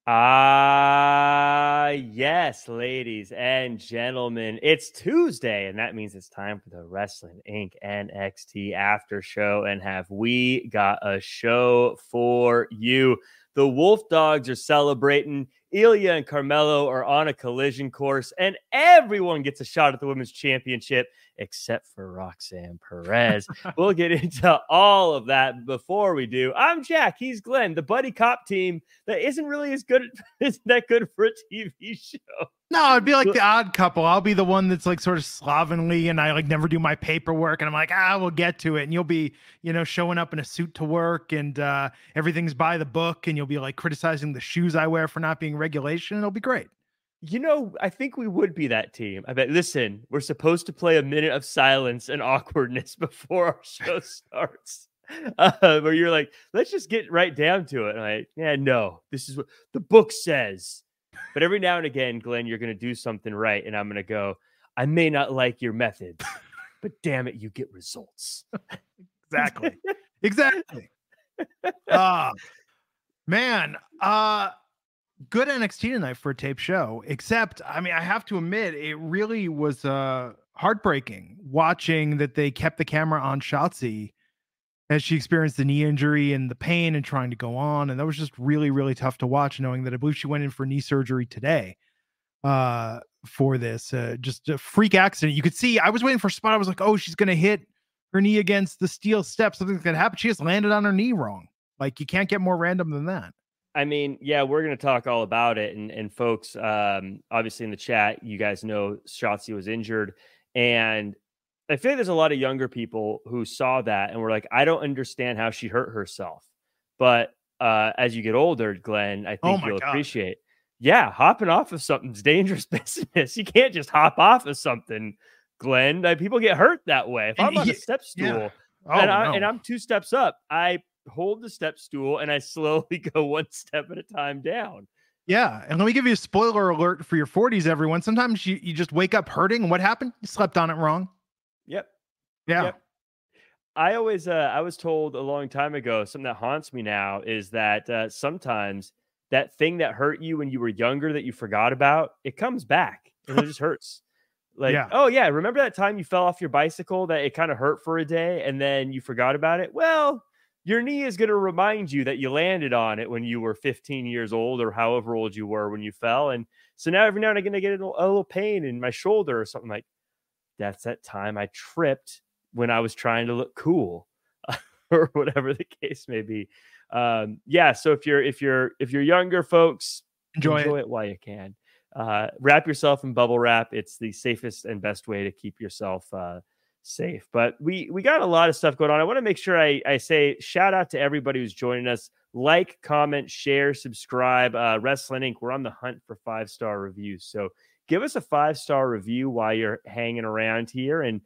Yes, ladies and gentlemen, it's Tuesday, and that means it's time for the Wrestling Inc. NXT After Show. And have we got a show for you? The Wolf Dogs are celebrating. Ilya and Carmelo are on a collision course, and everyone gets a shot at the Women's Championship except for Roxanne Perez. We'll get into all of that. Before we do, I'm Jack. He's Glenn. The buddy cop team that isn't really isn't that good for a TV show. No, it'd be like the Odd Couple. I'll be the one that's like sort of slovenly, and I like never do my paperwork, and I'm like, we'll get to it. And you'll be, showing up in a suit to work, and everything's by the book, and you'll be like criticizing the shoes I wear for not being regulation. It'll be great. I think we would be that team. I bet. Listen, we're supposed to play a minute of silence and awkwardness before our show starts. Where you're like, let's just get right down to it. And I'm like, yeah, no, this is what the book says. But every now and again, Glenn, you're going to do something right. And I'm going to go, I may not like your methods, but damn it, you get results. Exactly. Man. Good NXT tonight for a tape show, except, I have to admit, it really was heartbreaking watching that they kept the camera on Shotzi as she experienced the knee injury and the pain and trying to go on. And that was just really, really tough to watch, knowing that I believe she went in for knee surgery today for this. Just a freak accident. You could see, I was waiting for a spot. I was like, oh, she's going to hit her knee against the steel steps. Something's going to happen. She just landed on her knee wrong. Like, you can't get more random than that. Yeah, we're going to talk all about it. And folks, obviously in the chat, you guys know Shotzi was injured. And I feel like there's a lot of younger people who saw that and were like, I don't understand how she hurt herself. But as you get older, Glenn, I think you'll appreciate. Yeah, hopping off of something's dangerous business. You can't just hop off of something, Glenn. People get hurt that way. If I'm on a step stool and I'm 2 steps up, I hold the step stool and I slowly go 1 step at a time down. Yeah. And let me give you a spoiler alert for your 40s, everyone. Sometimes you just wake up hurting. And what happened? You slept on it wrong. Yep. Yeah. Yep. I was told a long time ago, something that haunts me now is that sometimes that thing that hurt you when you were younger that you forgot about, it comes back and it just hurts. Oh yeah. Remember that time you fell off your bicycle that it kind of hurt for a day and then you forgot about it? Well, your knee is going to remind you that you landed on it when you were 15 years old or however old you were when you fell. And so now every now and again, I get a little pain in my shoulder or something like that's that time I tripped when I was trying to look cool or whatever the case may be. So if you're younger folks, enjoy it while you can. Wrap yourself in bubble wrap. It's the safest and best way to keep yourself safe. But we got a lot of stuff going on. I want to make sure I say shout out to everybody who's joining us. Like, comment, share, subscribe. Wrestling Inc. We're on the hunt for 5-star reviews. So give us a 5-star review while you're hanging around here. And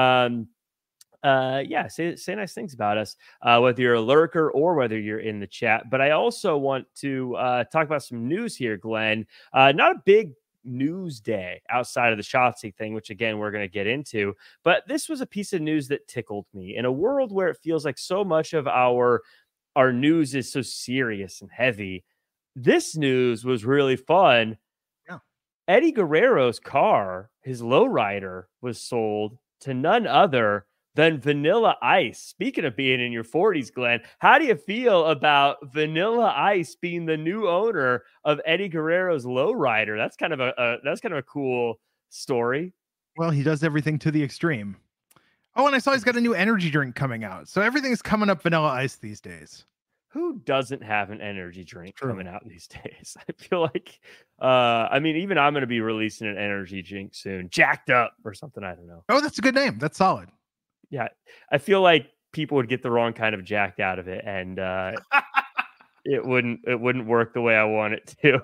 say nice things about us, whether you're a lurker or whether you're in the chat. But I also want to talk about some news here, Glenn. Not a big news day outside of the Shotzi thing, which again we're going to get into, but this was a piece of news that tickled me in a world where it feels like so much of our news is so serious and heavy. This news was really fun. Yeah. Eddie Guerrero's car, his lowrider, was sold to none other than Vanilla Ice. Speaking of being in your 40s, Glenn, how do you feel about Vanilla Ice being the new owner of Eddie Guerrero's lowrider? That's kind of a cool story. Well, he does everything to the extreme. Oh, and I saw he's got a new energy drink coming out. So everything's coming up Vanilla Ice these days. Who doesn't have an energy drink coming out these days? I feel like, even I'm going to be releasing an energy drink soon. Jacked Up or something. I don't know. Oh, that's a good name. That's solid. Yeah, I feel like people would get the wrong kind of jacked out of it, and it wouldn't work the way I want it to.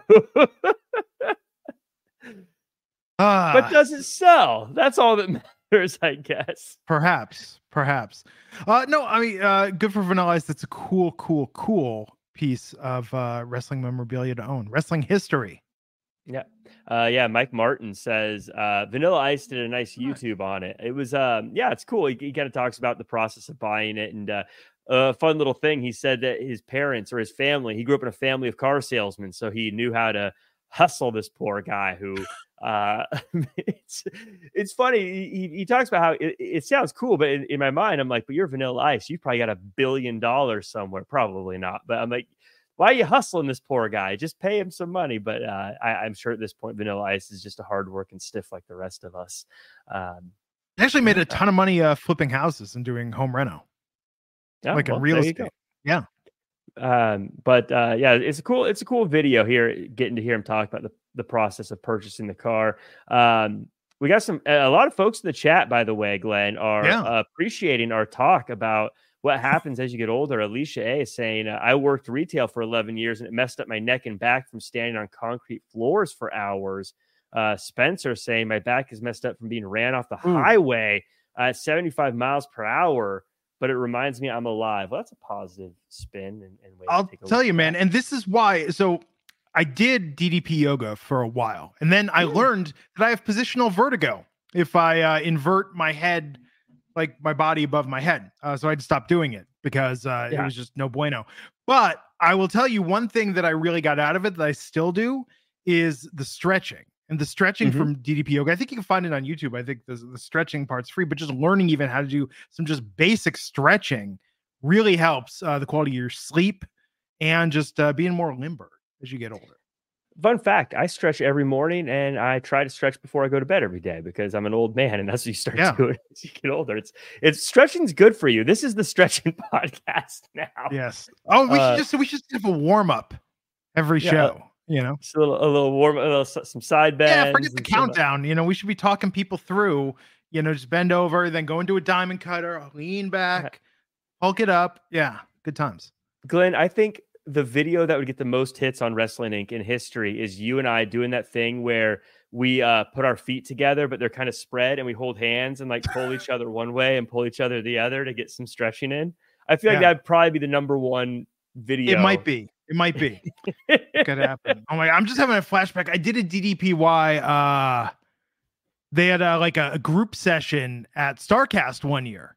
But does it sell? That's all that matters, I guess. Perhaps. No, good for Vanilla Ice. That's a cool piece of wrestling memorabilia to own. Wrestling history. Yeah. Mike Martin says Vanilla Ice did a nice YouTube on it. It was it's cool. He kind of talks about the process of buying it, and a fun little thing. He said that his parents or his family, he grew up in a family of car salesmen, so he knew how to hustle this poor guy who uh it's funny. He talks about how it sounds cool, but in my mind I'm like, but you're Vanilla Ice, you probably got $1 billion somewhere. Probably not, but I'm like, why are you hustling this poor guy? Just pay him some money. But I'm sure at this point Vanilla Ice is just a hardworking stiff like the rest of us. He actually made a ton of money flipping houses and doing home reno, like in real estate. Yeah. But yeah, it's a cool video here, getting to hear him talk about the process of purchasing the car. We got a lot of folks in the chat, by the way, Glenn, are appreciating our talk about what happens as you get older. Alicia A is saying, I worked retail for 11 years and it messed up my neck and back from standing on concrete floors for hours. Spencer saying, my back is messed up from being ran off the highway at 75 miles per hour, but it reminds me I'm alive. Well, that's a positive spin. And way I'll tell you, man. And this is why. So I did DDP yoga for a while, and then I learned that I have positional vertigo if I invert my head, like my body above my head. So I had to stop doing it because it was just no bueno. But I will tell you one thing that I really got out of it that I still do is the stretching. And the stretching from DDP yoga, I think you can find it on YouTube. I think the stretching part's free, but just learning even how to do some just basic stretching really helps the quality of your sleep and just being more limber as you get older. Fun fact, I stretch every morning and I try to stretch before I go to bed every day because I'm an old man and that's what you start doing as you get older. It's stretching's good for you. This is the stretching podcast now. Yes. Oh, we should have a warm up every show. You know, just a little warm, some side bends. Yeah, forget the countdown. You know, we should be talking people through. You know, just bend over, then go into a diamond cutter, lean back, bulk it up. Yeah, good times. Glenn, I think the video that would get the most hits on Wrestling Inc. in history is you and I doing that thing where we put our feet together, but they're kind of spread, and we hold hands and like pull each other one way and pull each other the other to get some stretching in. I feel like that'd probably be the number one video. It might be. Could happen. Oh my God, I'm just having a flashback. I did a DDPY. They had like a group session at StarCast one year,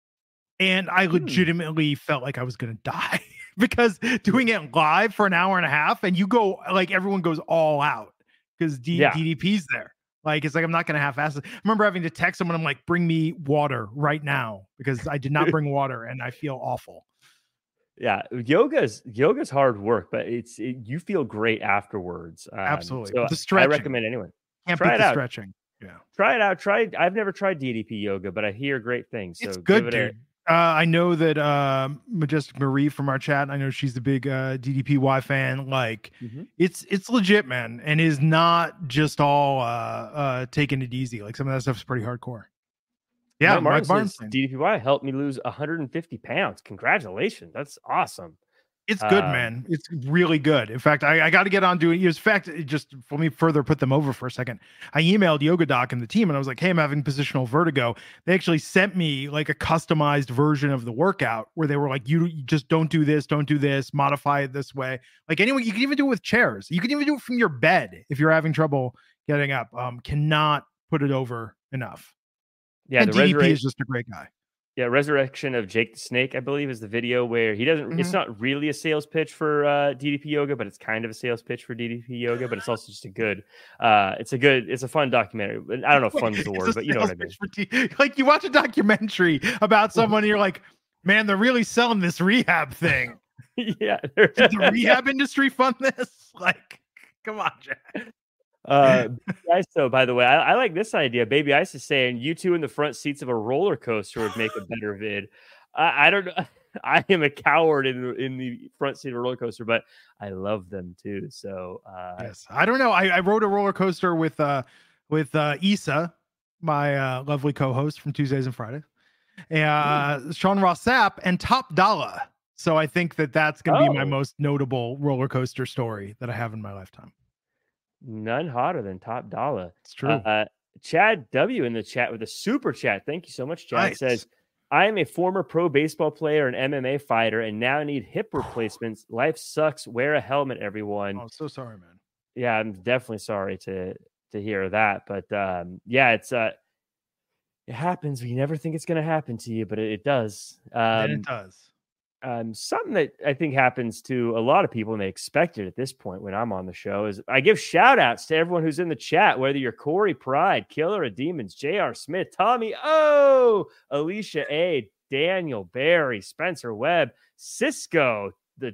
and I legitimately felt like I was gonna die because doing it live for an hour and a half, and you go like everyone goes all out because DDP's there. Like it's like I'm not gonna half-ass it. I remember having to text someone. I'm like, bring me water right now because I did not bring water and I feel awful. Yeah, yoga's hard work, but you feel great afterwards. Absolutely. So the stretching. I recommend anyone. Try it out. Stretching. Yeah. Try it out. I've never tried DDP yoga, but I hear great things. So it's good, dude. I know that Majestic Marie from our chat, I know she's a big DDPY fan. Like it's legit, man, and is not just all taking it easy. Like some of that stuff is pretty hardcore. Yeah, Mike Barnes. DDPY helped me lose 150 pounds. Congratulations. That's awesome. It's good, man. It's really good. In fact, I got to get on doing it. In fact, just let me further put them over for a second. I emailed Yoga Doc and the team, and I was like, hey, I'm having positional vertigo. They actually sent me like a customized version of the workout where they were like, you just don't do this, modify it this way. Like anyway, you can even do it with chairs. You can even do it from your bed if you're having trouble getting up. Cannot put it over enough. Yeah, and DDP is just a great guy. Yeah, Resurrection of Jake the Snake, I believe, is the video where he doesn't. It's not really a sales pitch for DDP yoga, but it's kind of a sales pitch for DDP yoga. But it's also just a good. It's a fun documentary. I don't know if fun is the word, but you know what I mean. Like you watch a documentary about someone, and you're like, man, they're really selling this rehab thing. Yeah, did the rehab industry fund this? Like, come on, Jack. So by the way, I like this idea. Baby Ice is saying you two in the front seats of a roller coaster would make a better vid. I don't know. I am a coward in the front seat of a roller coaster, but I love them too. So yes, I don't know. I rode a roller coaster with Issa, my lovely co-host from Tuesdays and Fridays, and Sean Ross Sapp and Top Dollar. So I think that's going to be my most notable roller coaster story that I have in my lifetime. None hotter than Top Dollar. It's true. Chad W in the chat with a super chat. Thank you so much, Chad. Says, I am a former pro baseball player and MMA fighter and now need hip replacements. Life sucks. Wear a helmet, everyone. Oh, so sorry, man. Yeah, I'm definitely sorry to hear that. But yeah, it's it happens. You never think it's going to happen to you, but it does. And it does. Something that I think happens to a lot of people, and they expect it at this point when I'm on the show, is I give shout outs to everyone who's in the chat, whether you're Corey Pride, Killer of Demons, J.R. Smith, Tommy O, Alicia A, Daniel Barry, Spencer Webb, Cisco, the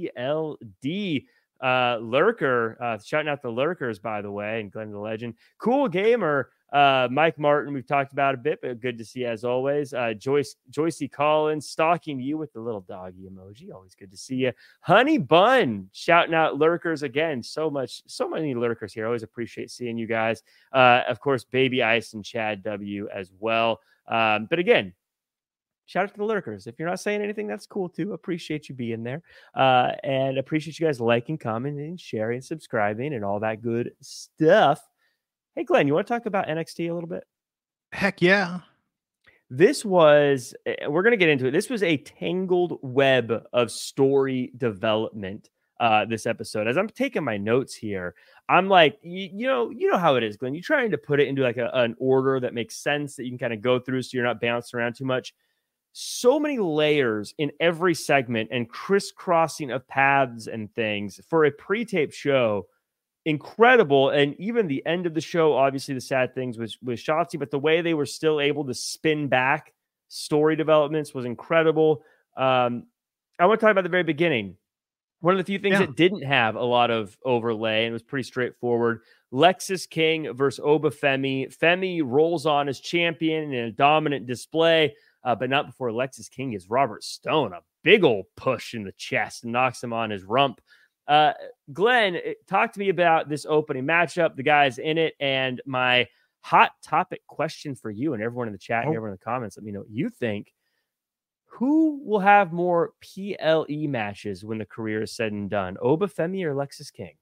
TLD Lurker, shouting out the Lurkers, by the way, and Glenn the Legend, Cool Gamer, Mike Martin, we've talked about a bit, but good to see as always. Joycey Collins, stalking you with the little doggy emoji. Always good to see you. Honey Bun, shouting out Lurkers again. So many Lurkers here. Always appreciate seeing you guys. Of course, Baby Ice and Chad W as well. But again, shout out to the Lurkers. If you're not saying anything, that's cool too. Appreciate you being there. And appreciate you guys liking, commenting, sharing, subscribing, and all that good stuff. Hey, Glenn, you want to talk about NXT a little bit? Heck yeah. This was, we're going to get into it. This was a tangled web of story development this episode. As I'm taking my notes here, I'm like, you know how it is, Glenn. You're trying to put it into like an order that makes sense that you can kind of go through so you're not bouncing around too much. So many layers in every segment and crisscrossing of paths and things for a pre-tape show. Incredible. And even the end of the show, obviously the sad things was Shotzi, but the way they were still able to spin back story developments was incredible. I want to talk about the very beginning. One of the few things that didn't have a lot of overlay and was pretty straightforward. Lexis King versus Oba Femi. Femi rolls on as champion in a dominant display, but not before Lexis King gives Robert Stone a big old push in the chest and knocks him on his rump. Glenn, talk to me about this opening matchup, the guys in it, and my hot topic question for you and everyone in the chat and everyone in the comments. Let me know what you think. Who will have more PLE matches when the career is said and done? Oba Femi or Lexis King?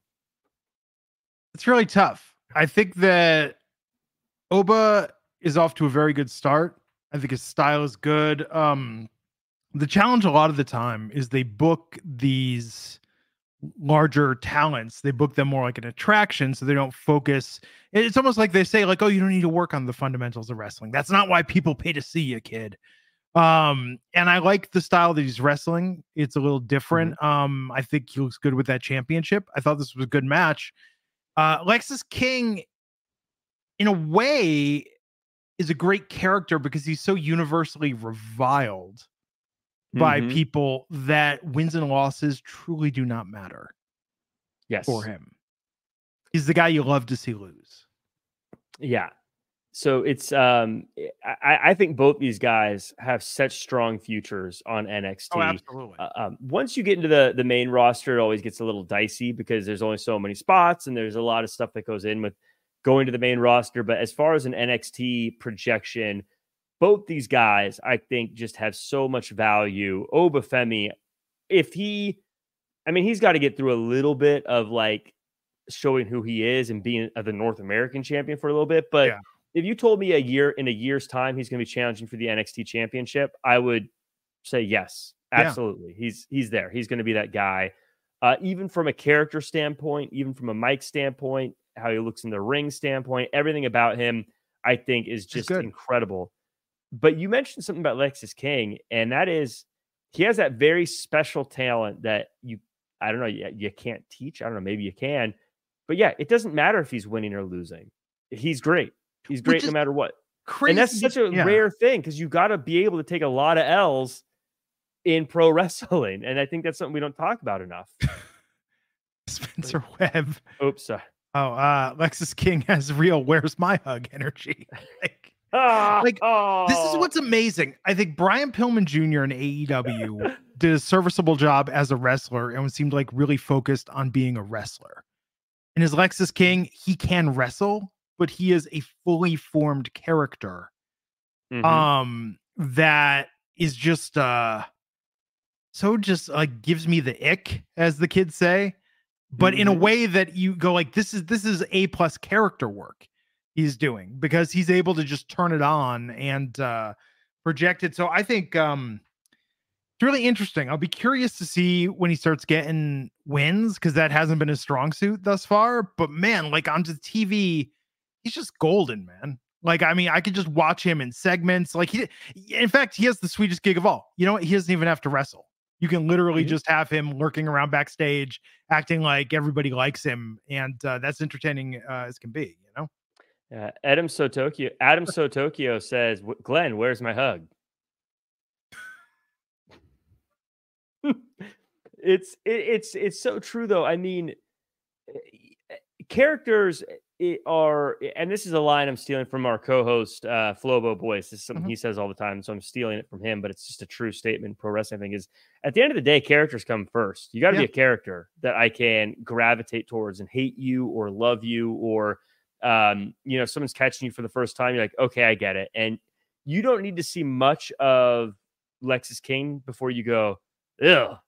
It's really tough. I think that Oba is off to a very good start. I think his style is good. The challenge a lot of the time is they book these larger talents. They book them more like an attraction, so they don't focus. It's almost like they say, like, oh, you don't need to work on the fundamentals of wrestling. That's not why people pay to see you, kid. And I like the style that he's wrestling. It's a little different. I think he looks good with that championship. I thought this was a good match. Lexis King, in a way, is a great character because he's so universally reviled by people that wins and losses truly do not matter. Yes. For him. He's the guy you love to see lose. Yeah. So it's I think both these guys have such strong futures on NXT. Oh, absolutely. Once you get into the main roster, it always gets a little dicey because there's only so many spots and there's a lot of stuff that goes in with going to the main roster. But as far as an NXT projection, both these guys, I think, just have so much value. Oba Femi, he's got to get through a little bit of like showing who he is and being the North American champion for a little bit. But if you told me in a year's time he's going to be challenging for the NXT championship, I would say yes, absolutely. Yeah. He's there. He's going to be that guy. Even from a character standpoint, even from a mic standpoint, how he looks in the ring standpoint, everything about him, I think, is just incredible. But you mentioned something about Lexis King, and that is he has that very special talent that you can't teach. I don't know, maybe you can. But yeah, it doesn't matter if he's winning or losing. He's great. He's great no matter what. Crazy. And that's such a rare thing because you got to be able to take a lot of L's in pro wrestling. And I think that's something we don't talk about enough. Spencer Webb. Oops, sorry. Lexis King has real "Where's My Hug" energy. This is what's amazing. I think Brian Pillman Jr. in AEW did a serviceable job as a wrestler and seemed like really focused on being a wrestler. And as Lexis King, he can wrestle, but he is a fully formed character. That is just gives me the ick, as the kids say. But in a way that you go like, this is A+ character work he's doing because he's able to just turn it on and project it. So I think it's really interesting. I'll be curious to see when he starts getting wins because that hasn't been his strong suit thus far. But man, like onto TV, he's just golden, man. Like, I mean, I could just watch him in segments. Like in fact, he has the sweetest gig of all. You know what? He doesn't even have to wrestle. You can literally just have him lurking around backstage, acting like everybody likes him, and that's entertaining as can be. Adam Sotokyo says, Glenn, where's my hug? It's so true though. I mean, characters are, and this is a line I'm stealing from our co-host Flobo Boyce. This is something he says all the time, so I'm stealing it from him. But it's just a true statement. Pro wrestling, I think, is at the end of the day, characters come first. You got to be a character that I can gravitate towards and hate you or love you, or someone's catching you for the first time. You're like, okay, I get it, and you don't need to see much of Lexis King before you go, ugh.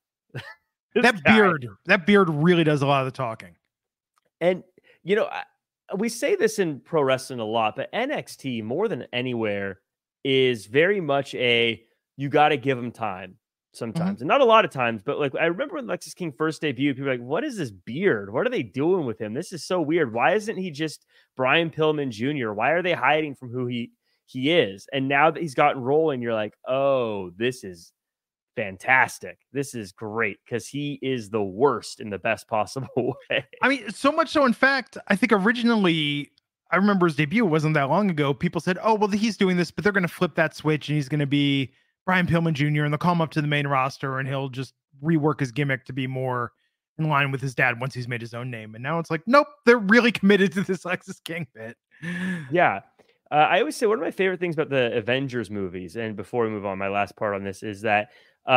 That beard really does a lot of the talking. And, we say this in pro wrestling a lot, but NXT more than anywhere is very much you got to give them time sometimes. And not a lot of times, but like, I remember when Lexis King first debuted, people were like, what is this beard? What are they doing with him? This is so weird. Why isn't he just Brian Pillman Jr.? Why are they hiding from who he is? And now that he's gotten rolling, you're like, oh, this is fantastic. This is great because he is the worst in the best possible way. I mean, so much so, in fact, I think originally, I remember his debut wasn't that long ago. People said, oh, well, he's doing this, but they're going to flip that switch and he's going to be Brian Pillman Jr. and they'll call him up to the main roster and he'll just rework his gimmick to be more in line with his dad once he's made his own name. And now it's like, nope, they're really committed to this Lexis King bit. Yeah. I always say one of my favorite things about the Avengers movies, and before we move on, my last part on this is that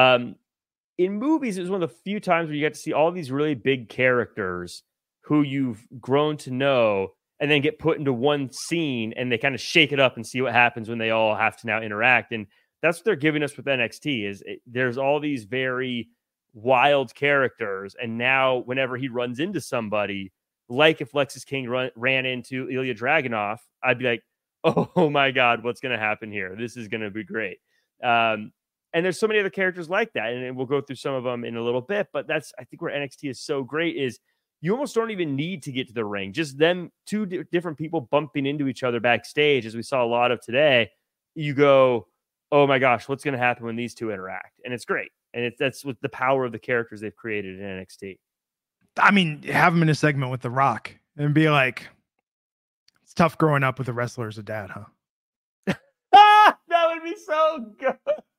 in movies, it was one of the few times where you get to see all these really big characters who you've grown to know and then get put into one scene and they kind of shake it up and see what happens when they all have to now interact. And that's what they're giving us with NXT there's all these very wild characters. And now whenever he runs into somebody, like if Lexis King ran into Ilya Dragunov, I'd be like, oh my God, what's going to happen here? This is going to be great. And there's so many other characters like that. And we'll go through some of them in a little bit, but that's, I think where NXT is so great is you almost don't even need to get to the ring. Just them two different people bumping into each other backstage, as we saw a lot of today. You go, oh my gosh, what's going to happen when these two interact? And it's great. And that's with the power of the characters they've created in NXT. I mean, have him in a segment with The Rock and be like, it's tough growing up with a wrestler as a dad, huh? That would be so good.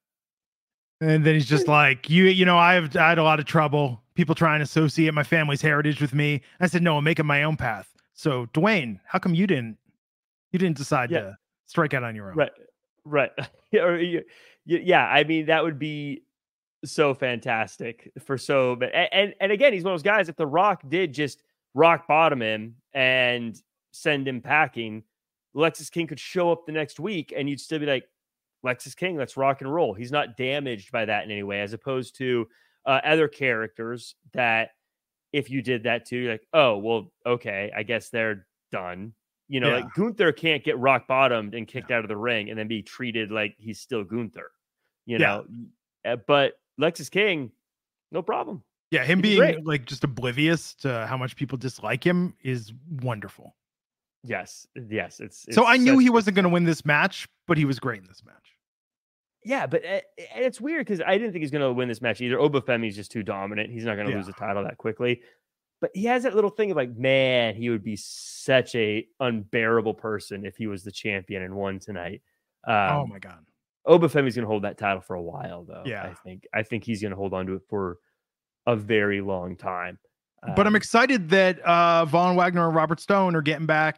And then he's just like, I had a lot of trouble. People trying to associate my family's heritage with me. I said, no, I'm making my own path. So Dwayne, how come you didn't decide to strike out on your own? Right. Yeah. I mean, that would be so fantastic and again, he's one of those guys. If The Rock did just rock bottom him and send him packing, Lexis King could show up the next week and you'd still be like, Lexis King, let's rock and roll. He's not damaged by that in any way, as opposed to other characters that if you did that too, you're like, oh, well, okay, I guess they're done. Like Gunther can't get rock bottomed and kicked out of the ring and then be treated like he's still Gunther, know. But Lexis King, no problem. Yeah, him being like just oblivious to how much people dislike him is wonderful. Yes. It's so I knew he wasn't going to win this match, but he was great in this match. Yeah, but and it's weird because I didn't think he's going to win this match either. Obafemi's just too dominant. He's not going to lose the title that quickly. But he has that little thing of like, man, he would be such a unbearable person if he was the champion and won tonight. Oh my God. Obafemi's going to hold that title for a while, though. Yeah, I think he's going to hold on to it for a very long time. But I'm excited that Von Wagner and Robert Stone are getting back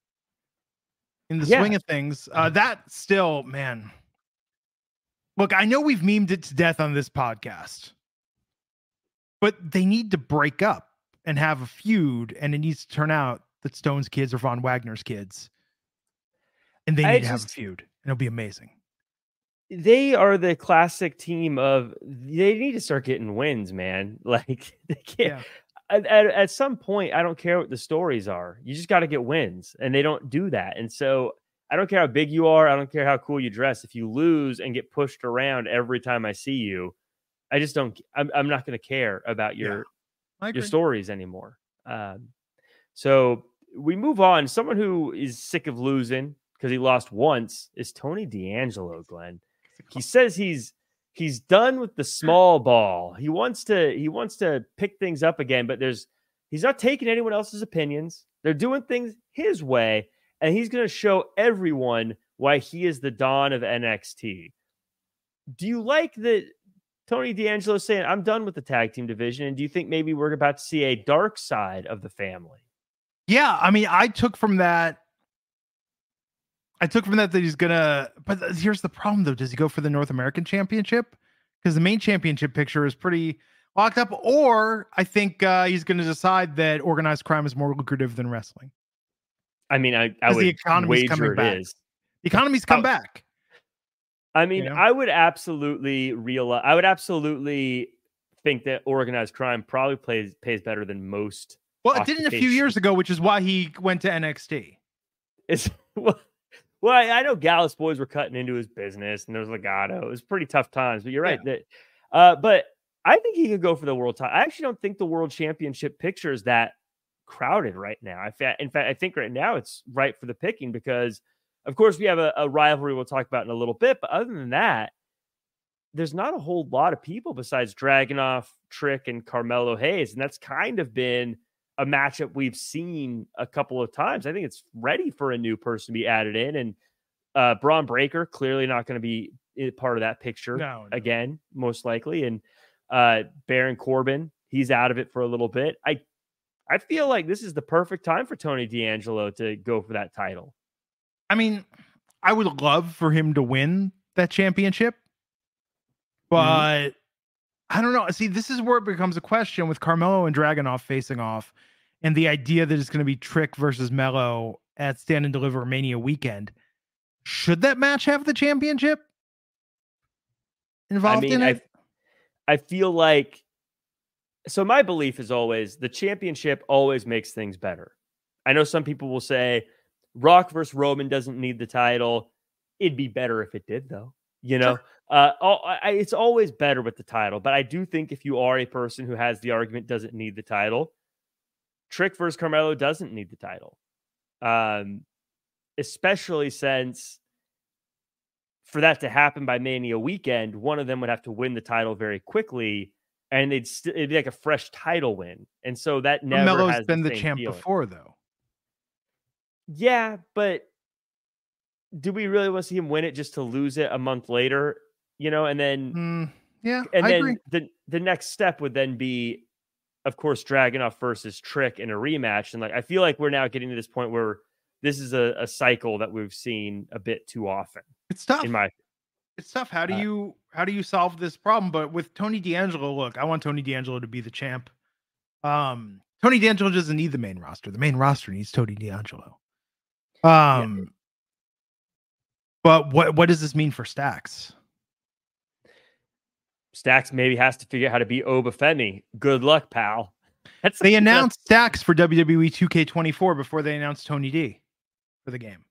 in the swing of things. That still, man. Look, I know we've memed it to death on this podcast, but they need to break up and have a feud, and it needs to turn out that Stone's kids are Von Wagner's kids, and they need to have a feud, and it'll be amazing. They are the classic team of they need to start getting wins, man. Like they can't. Yeah. At some point, I don't care what the stories are. You just got to get wins, and they don't do that. And so I don't care how big you are. I don't care how cool you dress. If you lose and get pushed around every time I see you, I just don't. I'm not going to care about your stories anymore. So we move on. Someone who is sick of losing because he lost once is Tony D'Angelo, Glenn. He says he's he's done with the small ball. He wants to pick things up again, but he's not taking anyone else's opinions. They're doing things his way, and he's going to show everyone why he is the Don of NXT. Do you like that Tony D'Angelo saying, I'm done with the tag team division? And do you think maybe we're about to see a dark side of the family? Yeah, I mean, I took from that that he's gonna, but here's the problem though. Does he go for the North American Championship? Because the main championship picture is pretty locked up. Or I think he's gonna decide that organized crime is more lucrative than wrestling. I mean, I would the economy's coming back. The economy's come back. I mean, I would absolutely think that organized crime probably pays better than most. Well, it didn't a few years ago, which is why he went to NXT. Well, I know Gallus boys were cutting into his business, and there was Legato. It was pretty tough times, but you're right. But I think he could go for the world title. I actually don't think the world championship picture is that crowded right now. In fact, I think right now it's right for the picking because, of course, we have a rivalry we'll talk about in a little bit. But other than that, there's not a whole lot of people besides Dragunov, Trick, and Carmelo Hayes, and that's kind of been a matchup we've seen a couple of times. I think it's ready for a new person to be added in. And Braun Breaker, clearly not going to be part of that picture again, most likely. And Baron Corbin, he's out of it for a little bit. I feel like this is the perfect time for Tony D'Angelo to go for that title. I mean, I would love for him to win that championship, but I don't know. See, this is where it becomes a question with Carmelo and Dragunov facing off, and the idea that it's going to be Trick versus Melo at Stand and Deliver Mania weekend. Should that match have the championship involved in it? I feel like, so my belief is always the championship always makes things better. I know some people will say Rock versus Roman doesn't need the title. It'd be better if it did, though. Sure. It's always better with the title, but I do think if you are a person who has the argument doesn't need the title, Trick versus Carmelo doesn't need the title. Especially since for that to happen by Mania weekend, one of them would have to win the title very quickly, and it'd be like a fresh title win. And so that never Melo's has been the same champ feeling. before, though. Yeah, but do we really want to see him win it just to lose it a month later? And then I agree. The next step would then be, of course, Dragunov versus Trick in a rematch. And I feel like we're now getting to this point where this is a cycle that we've seen a bit too often. It's tough. It's tough. How do you solve this problem? But with Tony D'Angelo, look, I want Tony D'Angelo to be the champ. Tony D'Angelo doesn't need the main roster. The main roster needs Tony D'Angelo. But what does this mean for Stacks? Stacks maybe has to figure out how to beat Oba Femi. Good luck, pal. They announced Stacks for WWE 2K24 before they announced Tony D for the game.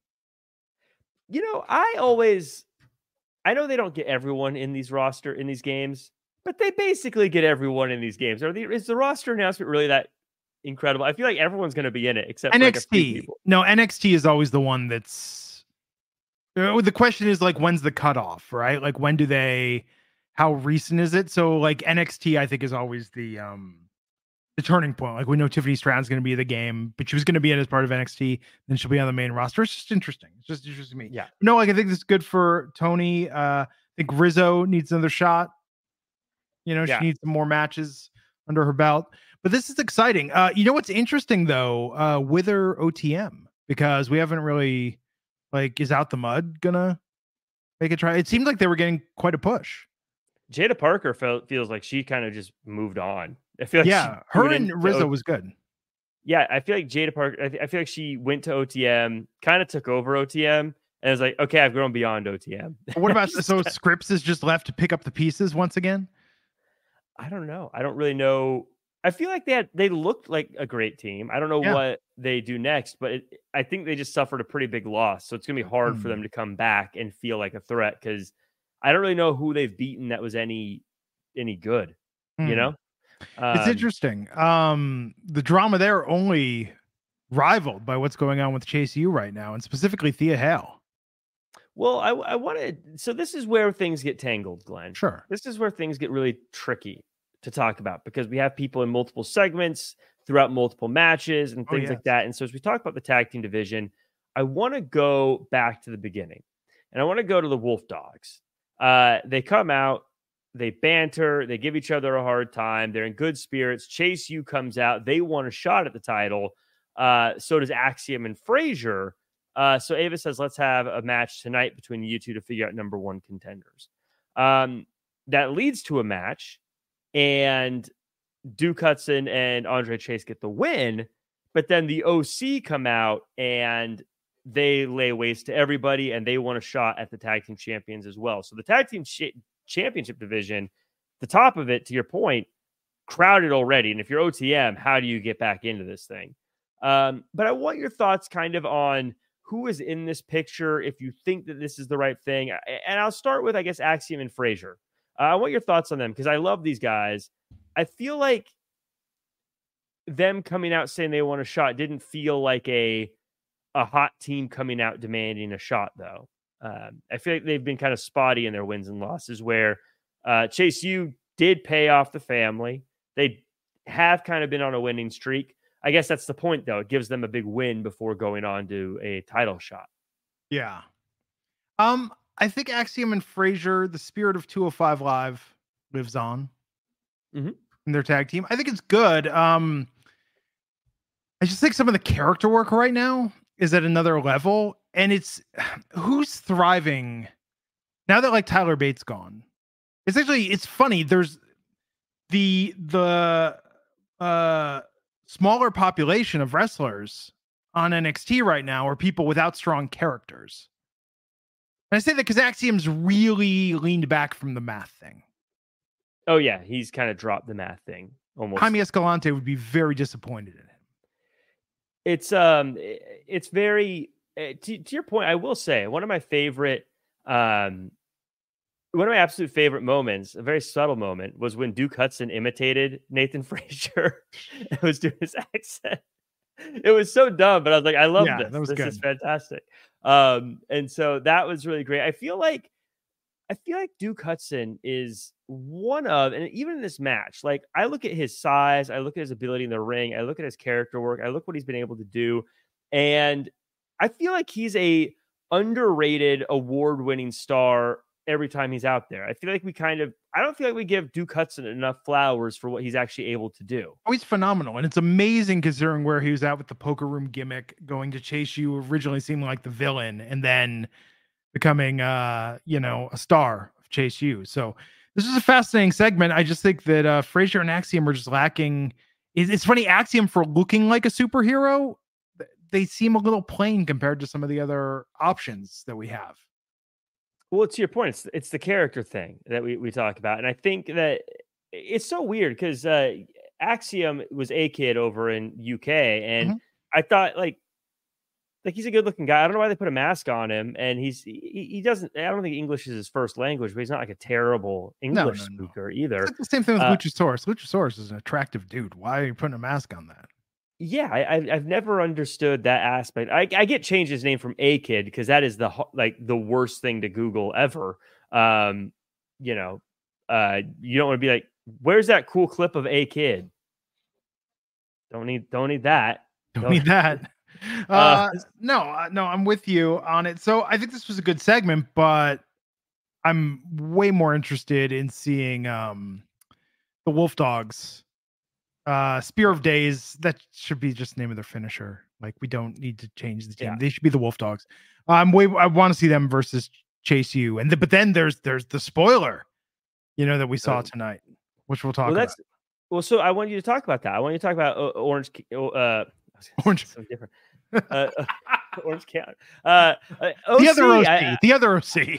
I know they don't get everyone in these games, but they basically get everyone in these games. Is the roster announcement really that incredible? I feel like everyone's going to be in it except NXT. For a few people. No, NXT is always the one that's. The question is when's the cutoff, right? How recent is it? So NXT, I think, is always the turning point. We know Tiffany Stratton's going to be in the game, but she was going to be in as part of NXT. Then she'll be on the main roster. It's just interesting. It's just interesting to me. Yeah. No, I think this is good for Tony. I think Rizzo needs another shot. She needs some more matches under her belt. But this is exciting. What's interesting though? Wither OTM, because we haven't really is Out the Mud gonna make a try? It seemed like they were getting quite a push. Jada Parker feels like she kind of just moved on. I feel like her and Rizzo was good. Yeah, I feel like Jada Parker. I feel like she went to OTM, kind of took over OTM, and was like, okay, I've grown beyond OTM. What about Scripps is just left to pick up the pieces once again? I don't know. I don't really know. I feel like they looked like a great team. I don't know what they do next, but I think they just suffered a pretty big loss, so it's gonna be hard for them to come back and feel like a threat because I don't really know who they've beaten that was any good. It's interesting. The drama there only rivaled by what's going on with Chase U right now, and specifically Thea Hale. Well, I wanted, so this is where things get tangled, Glenn. Sure. This is where things get really tricky to talk about because we have people in multiple segments throughout multiple matches and Oh, things yes. like that. And so as we talk about the tag team division, I want to go back to the beginning and I want to go to the Wolf Dogs. They come out, they banter, they give each other a hard time. They're in good spirits. Chase U comes out. They want a shot at the title. So does Axiom and Frazier. So Ava says, let's have a match tonight between you two to figure out number one contenders. That leads to a match, and Duke Hudson and Andre Chase get the win. But then the OC come out and they lay waste to everybody, and they want a shot at the tag team champions as well. So the tag team championship division, the top of it, to your point, crowded already. And if you're OTM, how do you get back into this thing? But I want your thoughts kind of on who is in this picture, if you think that this is the right thing. And I'll start with, I guess, Axiom and Frazier. I want your thoughts on them because I love these guys. I feel like them coming out saying they want a shot didn't feel like a hot team coming out demanding a shot, though. I feel like they've been kind of spotty in their wins and losses where Chase U did pay off the family. They have kind of been on a winning streak. I guess that's the point, though. It gives them a big win before going on to a title shot. Yeah. I think Axiom and Frazier, the spirit of 205 Live lives on in their tag team. I think it's good. I just think some of the character work right now is at another level, and it's who's thriving now that like Tyler Bates gone. It's funny. There's the smaller population of wrestlers on NXT right now are people without strong characters. And I say that because Axiom's really leaned back from the math thing. Oh yeah, he's kind of dropped the math thing almost. Jaime Escalante would be very disappointed in him. It's very to your point. I will say one of my absolute favorite moments, a very subtle moment, was when Duke Hudson imitated Nathan Frazier and was doing his accent. It was so dumb, but I was like, I love this. That was good. Is fantastic. And so that was really great. I feel like Duke Hudson is one of, and even in this match, like I look at his size, I look at his ability in the ring, I look at his character work, I look what he's been able to do, and I feel like he's a underrated, award-winning star every time he's out there. I feel like I don't feel like we give Duke Hudson enough flowers for what he's actually able to do. Oh, he's phenomenal. And it's amazing considering where he was at with the poker room gimmick, going to Chase U, originally seeming like the villain, and then becoming, a star of Chase U. So this is a fascinating segment. I just think that Frazier and Axiom are just lacking. It's funny, Axiom, for looking like a superhero, they seem a little plain compared to some of the other options that we have. Well, to your point, it's the character thing that we talk about. And I think that it's so weird because Axiom was a kid over in UK. And I thought like he's a good looking guy. I don't know why they put a mask on him. And he doesn't, I don't think English is his first language, but he's not like a terrible English speaker either. It's like the same thing with Luchasaurus. Luchasaurus is an attractive dude. Why are you putting a mask on that? Yeah, I've never understood that aspect. I get changed his name from A Kid because that is the worst thing to Google ever. You don't want to be like, where's that cool clip of A Kid? Don't need that. Don't need that. No, I'm with you on it. So I think this was a good segment, but I'm way more interested in seeing the Wolf Dogs. Spear of Days, that should be just the name of their finisher. Like, we don't need to change the team. Yeah. They should be the Wolf Dogs. I want to see them versus Chase U. But then there's the spoiler, that we saw tonight, which we'll talk about. So I want you to talk about that. I want you to talk about Orange. So different. Orange County. OC, the other OC.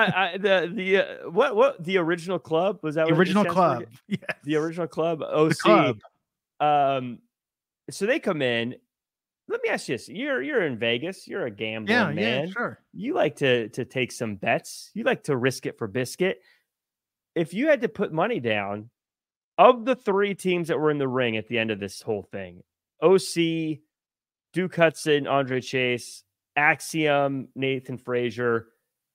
The original club, was that the original club? Yes. The original club, OC. The club. So they come in. Let me ask you this: you're in Vegas. You're a gambling man. Yeah, sure. You like to take some bets. You like to risk it for biscuit. If you had to put money down, of the three teams that were in the ring at the end of this whole thing, OC, Duke Hudson, Andre Chase, Axiom, Nathan Frazier,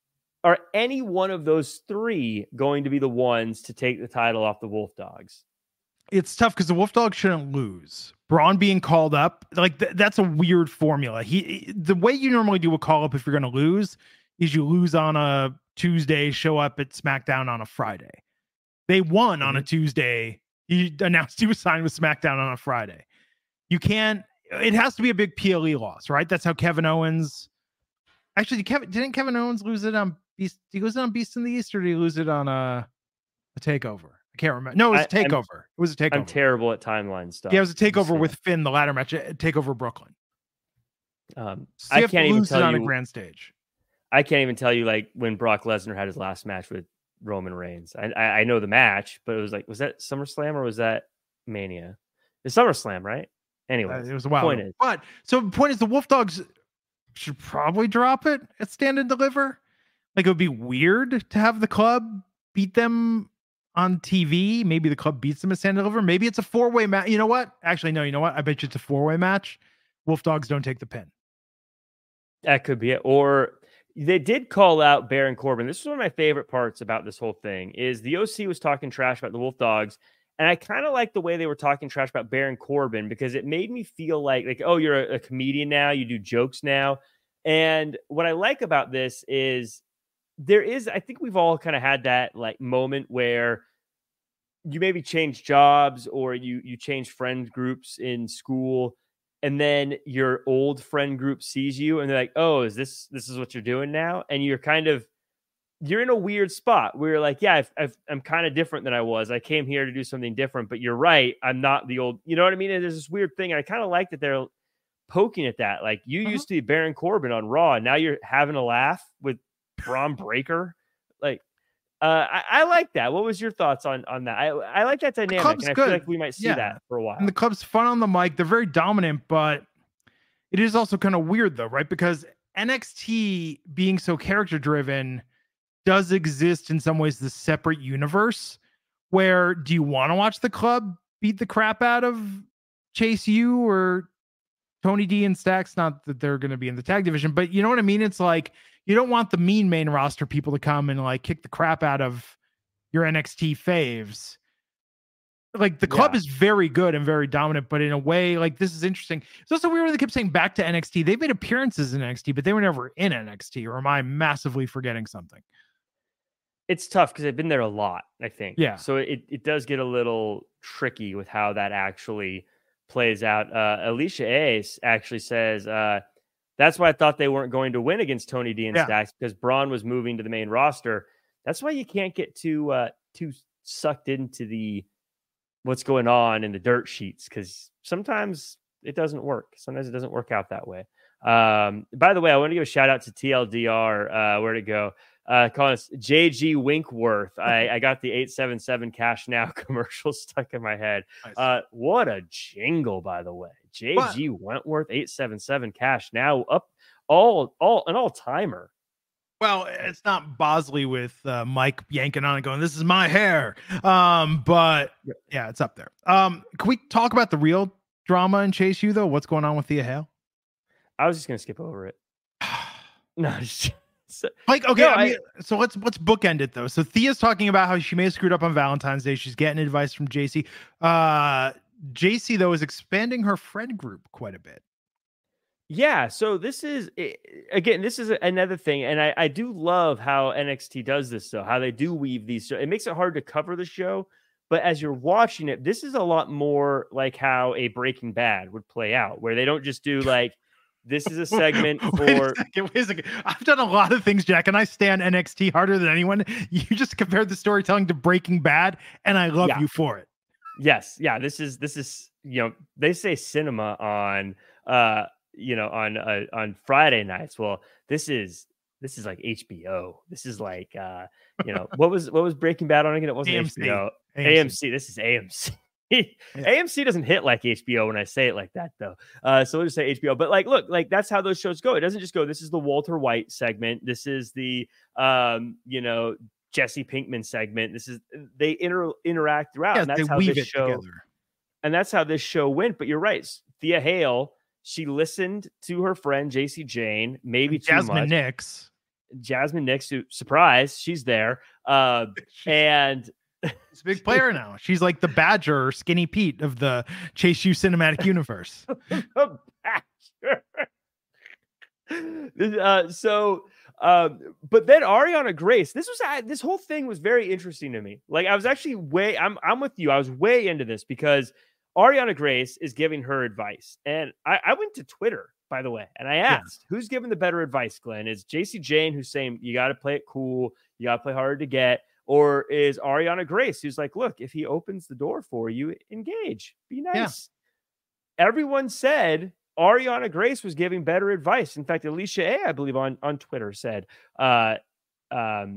are any one of those three going to be the ones to take the title off the Wolf Dogs? It's tough because the Wolf Dogs shouldn't lose. Braun being called up, like that's a weird formula. The way you normally do a call up if you're going to lose is you lose on a Tuesday, show up at SmackDown on a Friday. They won on a Tuesday. He announced he was signed with SmackDown on a Friday. You can't. It has to be a big PLE loss, right? That's how Kevin Owens. Actually, didn't Kevin Owens lose it on Beast? Did he lose it on Beast in the East, or did he lose it on a Takeover? I can't remember. No, it was a Takeover. It was a Takeover. I'm terrible at timeline stuff. Yeah, it was a Takeover with Finn, the ladder match, Takeover Brooklyn. I can't even tell you on a grand stage. I can't even tell you like when Brock Lesnar had his last match with Roman Reigns. I know the match, but it was like, was that SummerSlam or was that Mania? It's SummerSlam, right? Anyway, it was a while ago. But so the point is, the Wolf Dogs should probably drop it at Stand and Deliver. Like, it would be weird to have the club beat them on TV. Maybe the club beats them at Stand and Deliver. Maybe it's a 4-way match. You know what? Actually, no. You know what? I bet you it's a 4-way match. Wolf Dogs don't take the pin. That could be it. Or they did call out Baron Corbin. This is one of my favorite parts about this whole thing is the OC was talking trash about the Wolf Dogs. And I kind of like the way they were talking trash about Baron Corbin because it made me feel like, oh, you're a comedian now. You do jokes now. And what I like about this is I think we've all kind of had that like moment where you maybe change jobs or you change friend groups in school. And then your old friend group sees you and they're like, oh, this is what you're doing now? And you're in a weird spot where you're like, yeah, I'm kind of different than I was. I came here to do something different, but you're right. I'm not the old, you know what I mean? And there's this weird thing. And I kind of like that they're poking at that. Like you used to be Baron Corbin on Raw. And now you're having a laugh with Braun Breaker. Like, I like that. What was your thoughts on that? I like that dynamic. And I feel like we might see that for a while. And the club's fun on the mic. They're very dominant, but it is also kind of weird though, right? Because NXT being so character driven does exist in some ways, this separate universe where do you want to watch the club beat the crap out of Chase U or Tony D and Stacks? Not that they're going to be in the tag division, but you know what I mean? It's like, you don't want the mean main roster people to come and like kick the crap out of your NXT faves. Like the club is very good and very dominant, but in a way, like this is interesting. It's also weird when they kept saying back to NXT. They've made appearances in NXT, but they were never in NXT. Or am I massively forgetting something? It's tough because they've been there a lot, I think. Yeah. So it does get a little tricky with how that actually plays out. Alicia Ace actually says, that's why I thought they weren't going to win against Tony D and Stacks because Braun was moving to the main roster. That's why you can't get too sucked into what's going on in the dirt sheets because sometimes it doesn't work. Sometimes it doesn't work out that way. By the way, I want to give a shout out to TLDR. Where'd it go? Calling us JG Winkworth. I got the 877 Cash Now commercial stuck in my head. Nice. What a jingle, by the way. JG Wentworth 877 Cash Now up an all-timer. Well, it's not Bosley with Mike yanking on and going, this is my hair. But yeah, it's up there. Can we talk about the real drama in Chase U though? What's going on with Thea Hale? I was just gonna skip over it. No, like, okay, no, so let's bookend it though. So Thea's talking about how she may have screwed up on Valentine's Day. She's getting advice from JC. JC though is expanding her friend group quite a bit. Yeah, so this is another thing, and I do love how NXT does this though, how they do weave these. It makes it hard to cover the show, but as you're watching it, this is a lot more like how a Breaking Bad would play out, where they don't just do like. This is a segment for. Wait a second. I've done a lot of things, Jack, and I stand NXT harder than anyone. You just compared the storytelling to Breaking Bad, and I love you for it. Yes, yeah. This is they say cinema on on Friday nights. Well, this is like HBO. This is like what was Breaking Bad on again? It wasn't AMC. HBO. AMC. This is AMC. AMC doesn't hit like HBO when I say it like that though. So we'll just say HBO. But like, look, like that's how those shows go. It doesn't just go, this is the Walter White segment. This is the Jesse Pinkman segment. This is they interact throughout. And that's how this show together. And that's how this show went. But you're right. Thea Hale, she listened to her friend JC Jane, maybe too Jasmine much. Nix. Jasmine Nix, who, surprise, she's there. And she's a big player now. She's like the Badger, Skinny Pete of the Chase U cinematic universe. The Badger. But then Ariana Grace, this whole thing was very interesting to me. Like, I was actually I'm with you. I was way into this because Ariana Grace is giving her advice. And I went to Twitter, by the way, and I asked, who's giving the better advice, Glenn? Is Jacy Jane, who's saying you got to play it cool, you got to play hard to get, or is Ariana Grace, who's like, look, if he opens the door for you, engage, be nice. Yeah. Everyone said Ariana Grace was giving better advice. In fact, Alicia A, I believe on Twitter said, Ariana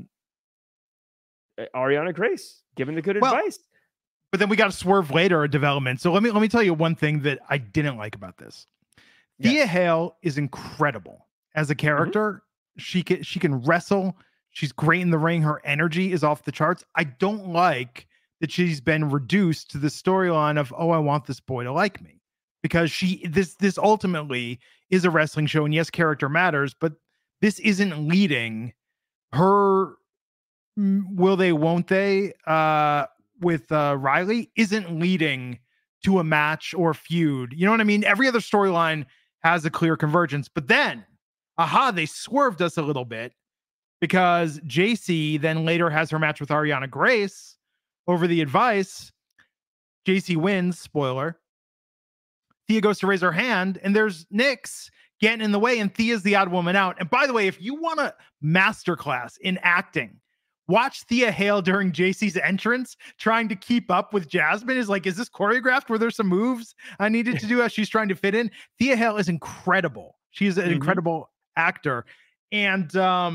Grace giving the good advice. But then we got to swerve later a development. So let me tell you one thing that I didn't like about this. Thea Hale is incredible as a character. Mm-hmm. She can wrestle. She's great in the ring. Her energy is off the charts. I don't like that she's been reduced to the storyline of, oh, I want this boy to like me, because this ultimately is a wrestling show, and yes, character matters, but this isn't leading her. Will they, won't they? With Riley isn't leading to a match or feud. You know what I mean? Every other storyline has a clear convergence, but then, they swerved us a little bit, because JC then later has her match with Ariana Grace over the advice. JC wins, spoiler. Thea goes to raise her hand, and there's Nix getting in the way, and Thea's the odd woman out. And by the way, if you want a masterclass in acting, watch Thea Hale during JC's entrance trying to keep up with Jasmine. Is this choreographed? Were there some moves I needed to do as she's trying to fit in? Thea Hale is incredible. She's an incredible actor. And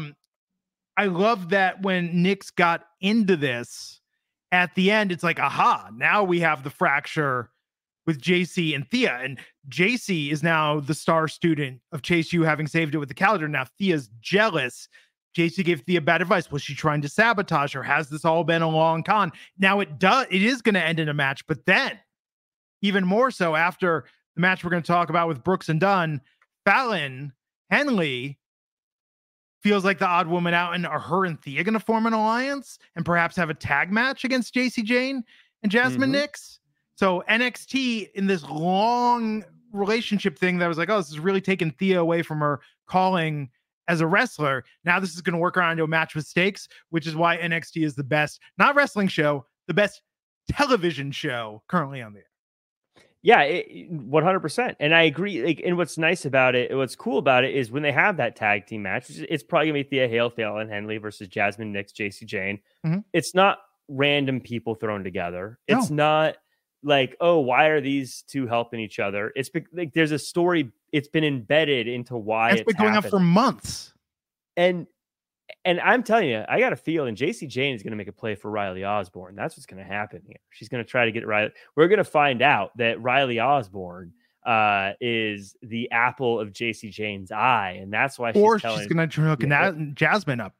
I love that when Nix got into this, at the end, it's like, now we have the fracture with JC and Thea. And JC is now the star student of Chase U, having saved it with the calendar. Now Thea's jealous. JC gave Thea bad advice. Was she trying to sabotage her? Has this all been a long con? Now it is going to end in a match, but then even more so after the match we're going to talk about with Brooks and Dunn, Fallon Henley feels like the odd woman out, and are her and Thea going to form an alliance and perhaps have a tag match against Jacy Jane and Jasmine Nix? So NXT, in this long relationship thing that was like, this is really taking Thea away from her calling as a wrestler. Now this is going to work around into a match with stakes, which is why NXT is the best, not wrestling show, the best television show currently on the air. Yeah, 100%. And I agree. And what's nice about it, what's cool about it, is when they have that tag team match, it's probably going to be Thea Hale, Fallon Henley versus Jasmine Nix, Jacy Jane. Mm-hmm. It's not random people thrown together. It's not like, why are these two helping each other? It's like there's a story. It's been embedded into why it's been going on for months. And I'm telling you, I got a feeling Jacy Jane is going to make a play for Riley Osborne. That's what's going to happen here. She's going to try to get Riley. We're going to find out that Riley Osborne is the apple of Jacy Jane's eye, and that's why she's going to hook Jasmine up.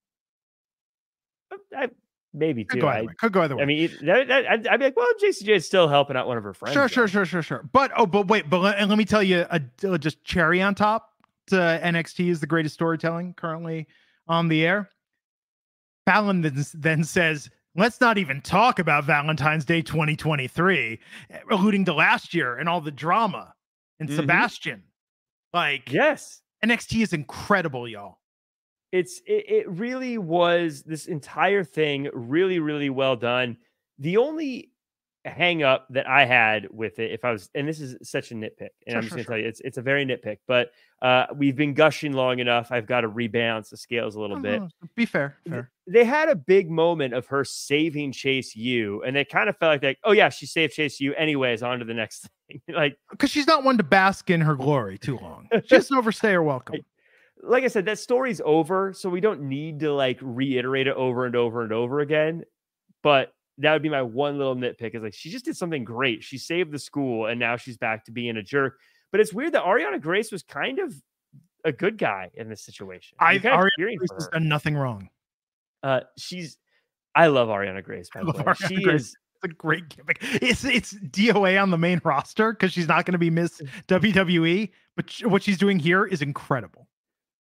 Maybe too. Could go either way. I mean, I'd be like, well, Jacy Jane's still helping out one of her friends. Sure. But let me tell you, just cherry on top to NXT is the greatest storytelling currently on the air. Fallon then says, let's not even talk about Valentine's Day 2023, alluding to last year and all the drama and Sebastian. Yes, NXT is incredible, y'all. It really was, this entire thing really, really well done. The only hang up that I had with it, and this is such a nitpick, and I'm just going to tell you, it's a very nitpick, but we've been gushing long enough. I've got to rebalance the scales a little bit. Be fair. They had a big moment of her saving Chase U, and they kind of felt like, oh yeah, she saved Chase U anyways, on to the next thing. Because she's not one to bask in her glory too long. Just overstay her welcome. Like I said, that story's over, so we don't need to reiterate it over and over and over again. But that would be my one little nitpick, is she just did something great. She saved the school, and now she's back to being a jerk. But it's weird that Ariana Grace was kind of a good guy in this situation. Ariana Grace has done nothing wrong. I love Ariana Grace, by the way. She is a great gimmick. It's DOA on the main roster because she's not going to be Miss WWE, but what she's doing here is incredible.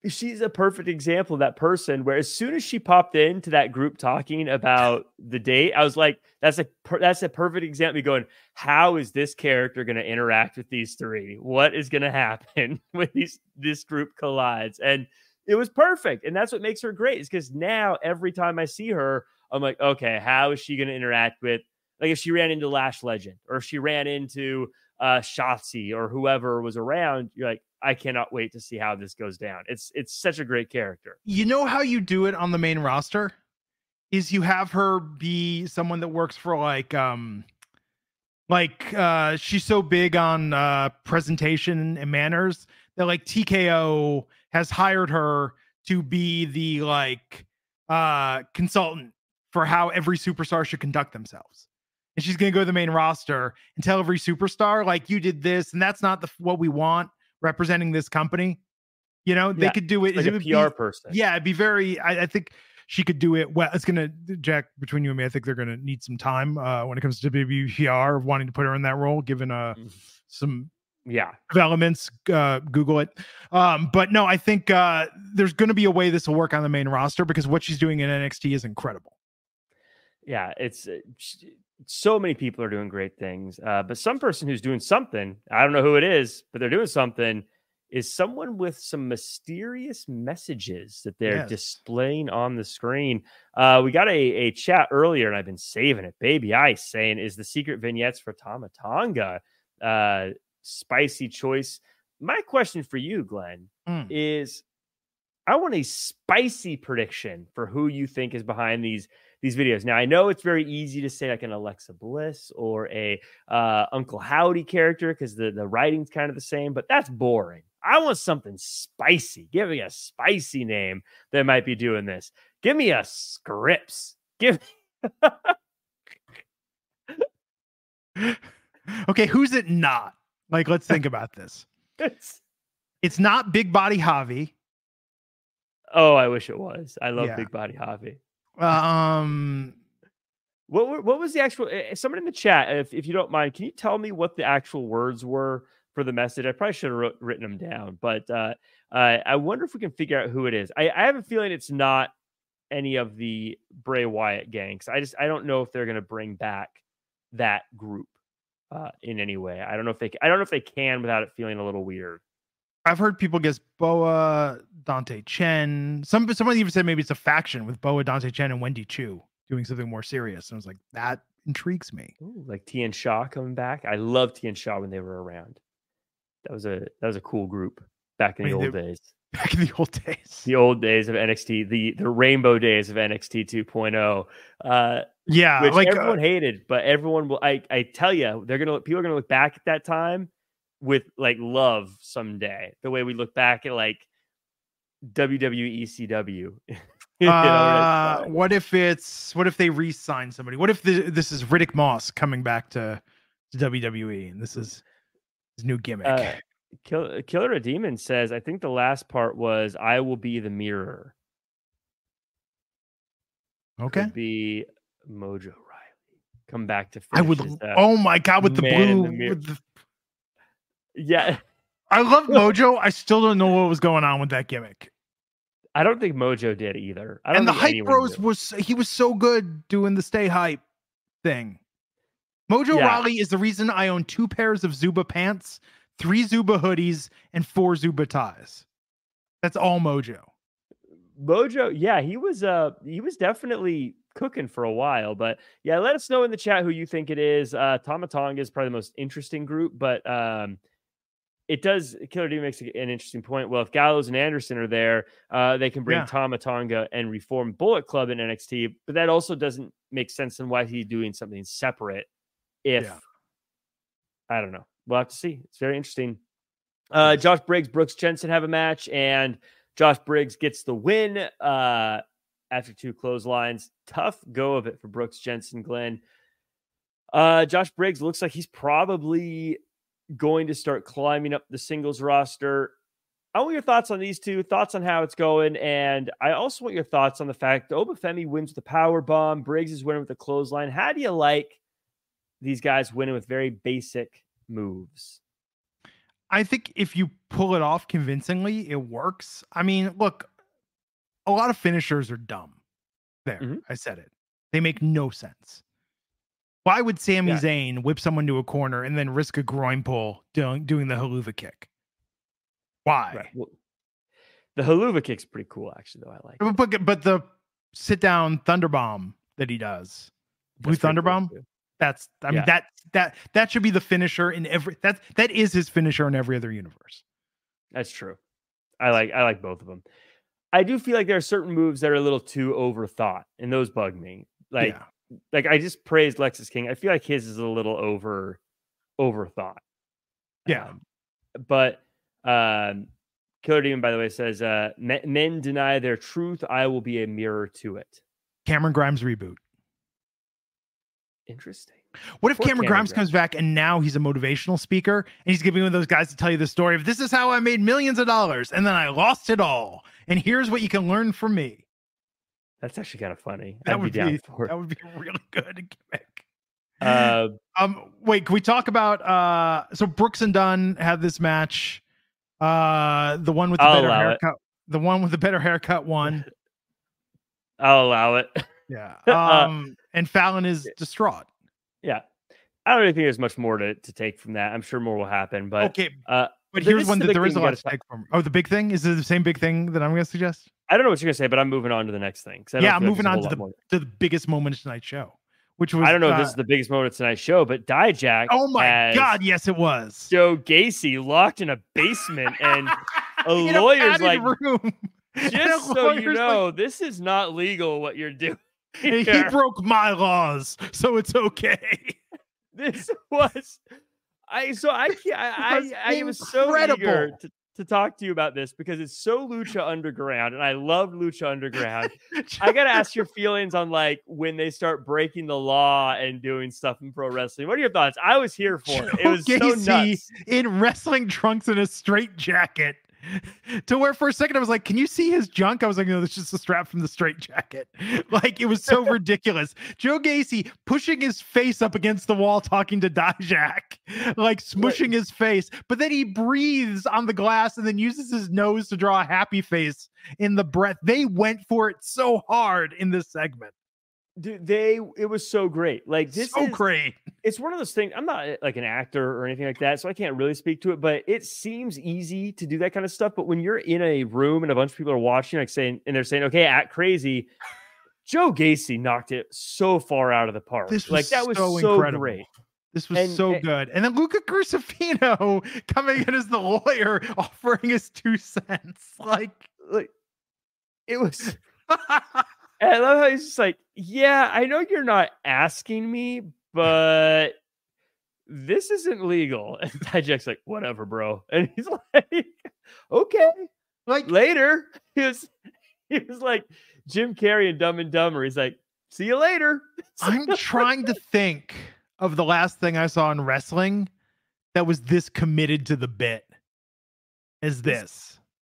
she's a perfect example of that person where as soon as she popped into that group talking about the date, I was like, that's a perfect example of going, how is this character going to interact with these three? What is going to happen when this group collides? And it was perfect. And that's what makes her great, is because now every time I see her, I'm like, okay, how is she going to interact with, like, if she ran into Lash Legend or if she ran into Shotzi or whoever was around, you're like, I cannot wait to see how this goes down. It's such a great character. You know how you do it on the main roster is you have her be someone that works for she's so big on presentation and manners that like TKO has hired her to be the consultant for how every superstar should conduct themselves. And she's going to go to the main roster and tell every superstar, like, you did this, and that's not what we want representing this company. You know, they could do it. Like a PR person. Yeah, it'd be very, I think she could do it well. It's going to, Jack, between you and me, I think they're going to need some time when it comes to WPR wanting to put her in that role, given some developments. Google it. But no, I think there's going to be a way this will work on the main roster, because what she's doing in NXT is incredible. Yeah, it's so many people are doing great things. But some person who's doing something, I don't know who it is, but they're doing something, is someone with some mysterious messages that they're displaying on the screen. We got a chat earlier, and I've been saving it. Baby Ice saying, is the secret vignettes for Tama Tonga? Spicy choice. My question for you, Glenn, is I want a spicy prediction for who you think is behind these videos. Now, I know it's very easy to say like an Alexa Bliss or a Uncle Howdy character because the writing's kind of the same, but that's boring. I want something spicy. Give me a spicy name that might be doing this. Give me a Scripps. Okay, who's it not? Like, let's think about this. It's not Big Body Javi. Oh, I wish it was. I love Big Body Javi. What was the actual? Someone in the chat, if you don't mind, can you tell me what the actual words were for the message? I probably should have written them down, but I wonder if we can figure out who it is. I have a feeling it's not any of the Bray Wyatt gangs. I don't know if they're going to bring back that group in any way. I don't know if they can without it feeling a little weird. I've heard people guess Boa, Dante Chen. Someone even said maybe it's a faction with Boa, Dante Chen, and Wendy Chu doing something more serious. And I was like, that intrigues me. Ooh, like Tian Sha coming back. I loved Tian Sha when they were around. That was a cool group back in the old days. Back in the old days. The old days of NXT, the rainbow days of NXT 2.0. Which like everyone hated, but everyone will. I tell you, people are gonna look back at that time with like love someday, the way we look back at like WWE ECW. What if they re-sign somebody? What if this is Riddick Moss coming back to WWE and this is his new gimmick? Killer a Demon says, I think the last part was I will be the mirror. Okay. Could be Mojo Riley. Come back to finish. I would oh my god, with the blue yeah. I love Mojo. I still don't know what was going on with that gimmick. I don't think Mojo did either. And the Hype Bros was so good doing the stay hype thing. Mojo Rawley is the reason I own 2 pairs of Zuba pants, 3 Zuba hoodies, and 4 Zuba ties. That's all Mojo. Mojo, yeah, he was definitely cooking for a while, but yeah, let us know in the chat who you think it is. Tama Tonga is probably the most interesting group, but it does. Killer D makes an interesting point. Well, if Gallows and Anderson are there, they can bring Tama Tonga and reform Bullet Club in NXT, but that also doesn't make sense in why he's doing something separate. I don't know. We'll have to see. It's very interesting. Josh Briggs, Brooks Jensen have a match, and Josh Briggs gets the win after 2 clotheslines. Tough go of it for Brooks Jensen, Glenn. Josh Briggs looks like he's probably going to start climbing up the singles roster. I want your thoughts on these two, thoughts on how it's going, and I also want your thoughts on the fact that Obafemi wins with the power bomb, Briggs is winning with the clothesline. How do you like these guys winning with very basic moves? I think if you pull it off convincingly, it works. I mean, look, a lot of finishers are dumb. There, I said it. They make no sense. Why would Sami Zayn whip someone to a corner and then risk a groin pull doing the haluva kick? Why? Right. Well, the haluva kick's pretty cool, actually, though. I like it. But the sit down thunderbomb that he does, Blue Thunderbomb. Cool, that's I mean that should be the finisher in every that is his finisher in every other universe. That's true. I like both of them. I do feel like there are certain moves that are a little too overthought, and those bug me. Like I just praised Lexus King. I feel like his is a little overthought. Yeah. But Killer Demon, by the way, says men deny their truth. I will be a mirror to it. Cameron Grimes reboot. Interesting. What if Cameron Grimes comes back and now he's a motivational speaker and he's giving one of those guys to tell you the story of this is how I made millions of dollars and then I lost it all. And here's what you can learn from me. That's actually kind of funny. That would be really good gimmick. Wait, can we talk about so Brooks and Dunn have this match? The one with the better haircut. The one with the better haircut won. I'll allow it. Yeah. And Fallon is distraught. Yeah. I don't really think there's much more to take from that. I'm sure more will happen. But okay. But here's one that there is a lot to take from. Oh, the big thing? Is it the same big thing that I'm going to suggest? I don't know what you're going to say, but I'm moving on to the next thing. Yeah, I'm moving on to the biggest moment of tonight's show. Which was I don't know if this is the biggest moment of tonight's show, but Dijak. Oh my God, yes, it was. Joe Gacy locked in a basement and a lawyer's like, room. Just so you know, this is not legal what you're doing. He broke my laws, so it's okay. This was I was so eager to talk to you about this because it's so Lucha Underground, and I love Lucha Underground. I gotta ask your feelings on like when they start breaking the law and doing stuff in pro wrestling. What are your thoughts? I was here for it. It was Gacy so nuts. In wrestling trunks and a straight jacket. To where for a second I was like, can you see his junk? I was like, no, that's just a strap from the straight jacket. Like, it was so ridiculous. Joe Gacy pushing his face up against the wall, talking to Dijak, like smushing his face. But then he breathes on the glass and then uses his nose to draw a happy face in the breath. They went for it so hard in this segment. Dude, it was so great. Like, this is great. It's one of those things. I'm not like an actor or anything like that, so I can't really speak to it, but it seems easy to do that kind of stuff. But when you're in a room and a bunch of people are watching, like saying, and they're saying, okay, act crazy. Joe Gacy knocked it so far out of the park. That was so incredible. Great. This was so good. And then Luca Crucifino coming in as the lawyer, offering his 2 cents. Like it was. And I love how he's just like, yeah, I know you're not asking me, but this isn't legal. And Dijak's like, whatever, bro. And he's like, okay, like later. He was like Jim Carrey in Dumb and Dumber. He's like, see you later. I'm trying to think of the last thing I saw in wrestling that was this committed to the bit as this.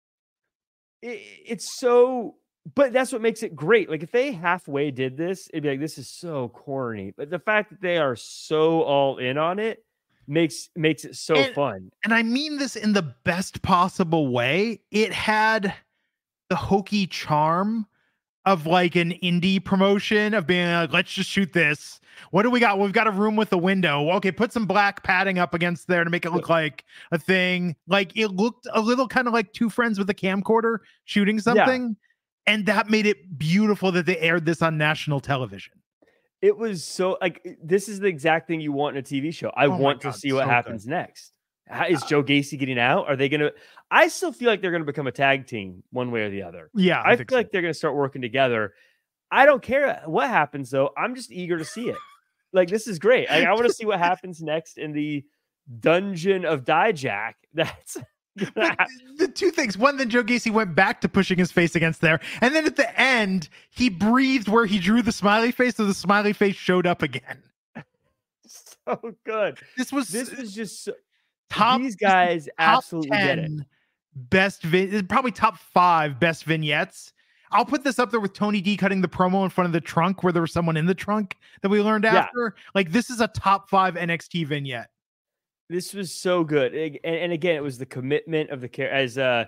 It's so. But that's what makes it great. Like, if they halfway did this, it'd be like, this is so corny. But the fact that they are so all in on it makes it so fun. And I mean this in the best possible way. It had the hokey charm of like an indie promotion of being like, let's just shoot this. What do we got? Well, we've got a room with a window. Okay, put some black padding up against there to make it look like a thing. Like, it looked a little kind of like two friends with a camcorder shooting something. Yeah. And that made it beautiful that they aired this on national television. It was so like, this is the exact thing you want in a TV show. I want to see what happens next. Is Joe Gacy getting out? Are they going to, I still feel like they're going to become a tag team one way or the other. Yeah. I feel like they're going to start working together. I don't care what happens though. I'm just eager to see it. Like, this is great. I want to see what happens next in the dungeon of Dijak. That's the two things. One, then Joe Gacy went back to pushing his face against there. And then at the end, he breathed where he drew the smiley face, so the smiley face showed up again. So good. This was just so, top. These guys absolutely get it. Best, probably top 5 best vignettes. I'll put this up there with Tony D cutting the promo in front of the trunk where there was someone in the trunk that we learned after. Like, this is a top 5 NXT vignette. This was so good. And again, it was the commitment of the character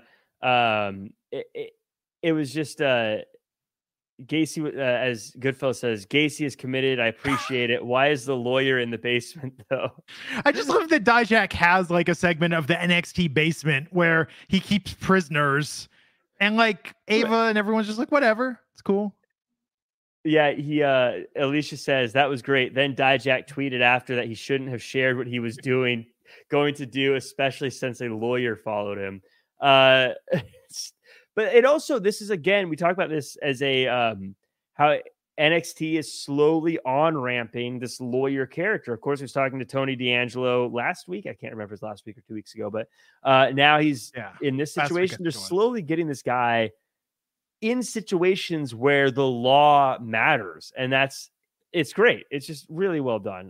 it was just Gacy, as Goodfellas says, Gacy is committed. I appreciate it. Why is the lawyer in the basement though? I just love that Dijak has like a segment of the NXT basement where he keeps prisoners, and like Ava and everyone's just like, whatever, it's cool. Yeah, Alicia says that was great. Then Dijak tweeted after that he shouldn't have shared what he was going to do, especially since a lawyer followed him. But it also, this is, again, we talk about this as a how NXT is slowly on-ramping this lawyer character. Of course, he was talking to Tony D'Angelo last week. I can't remember if it was last week or 2 weeks ago, but now he's in this situation. They're slowly getting this guy in situations where the law matters, and it's great. It's just really well done.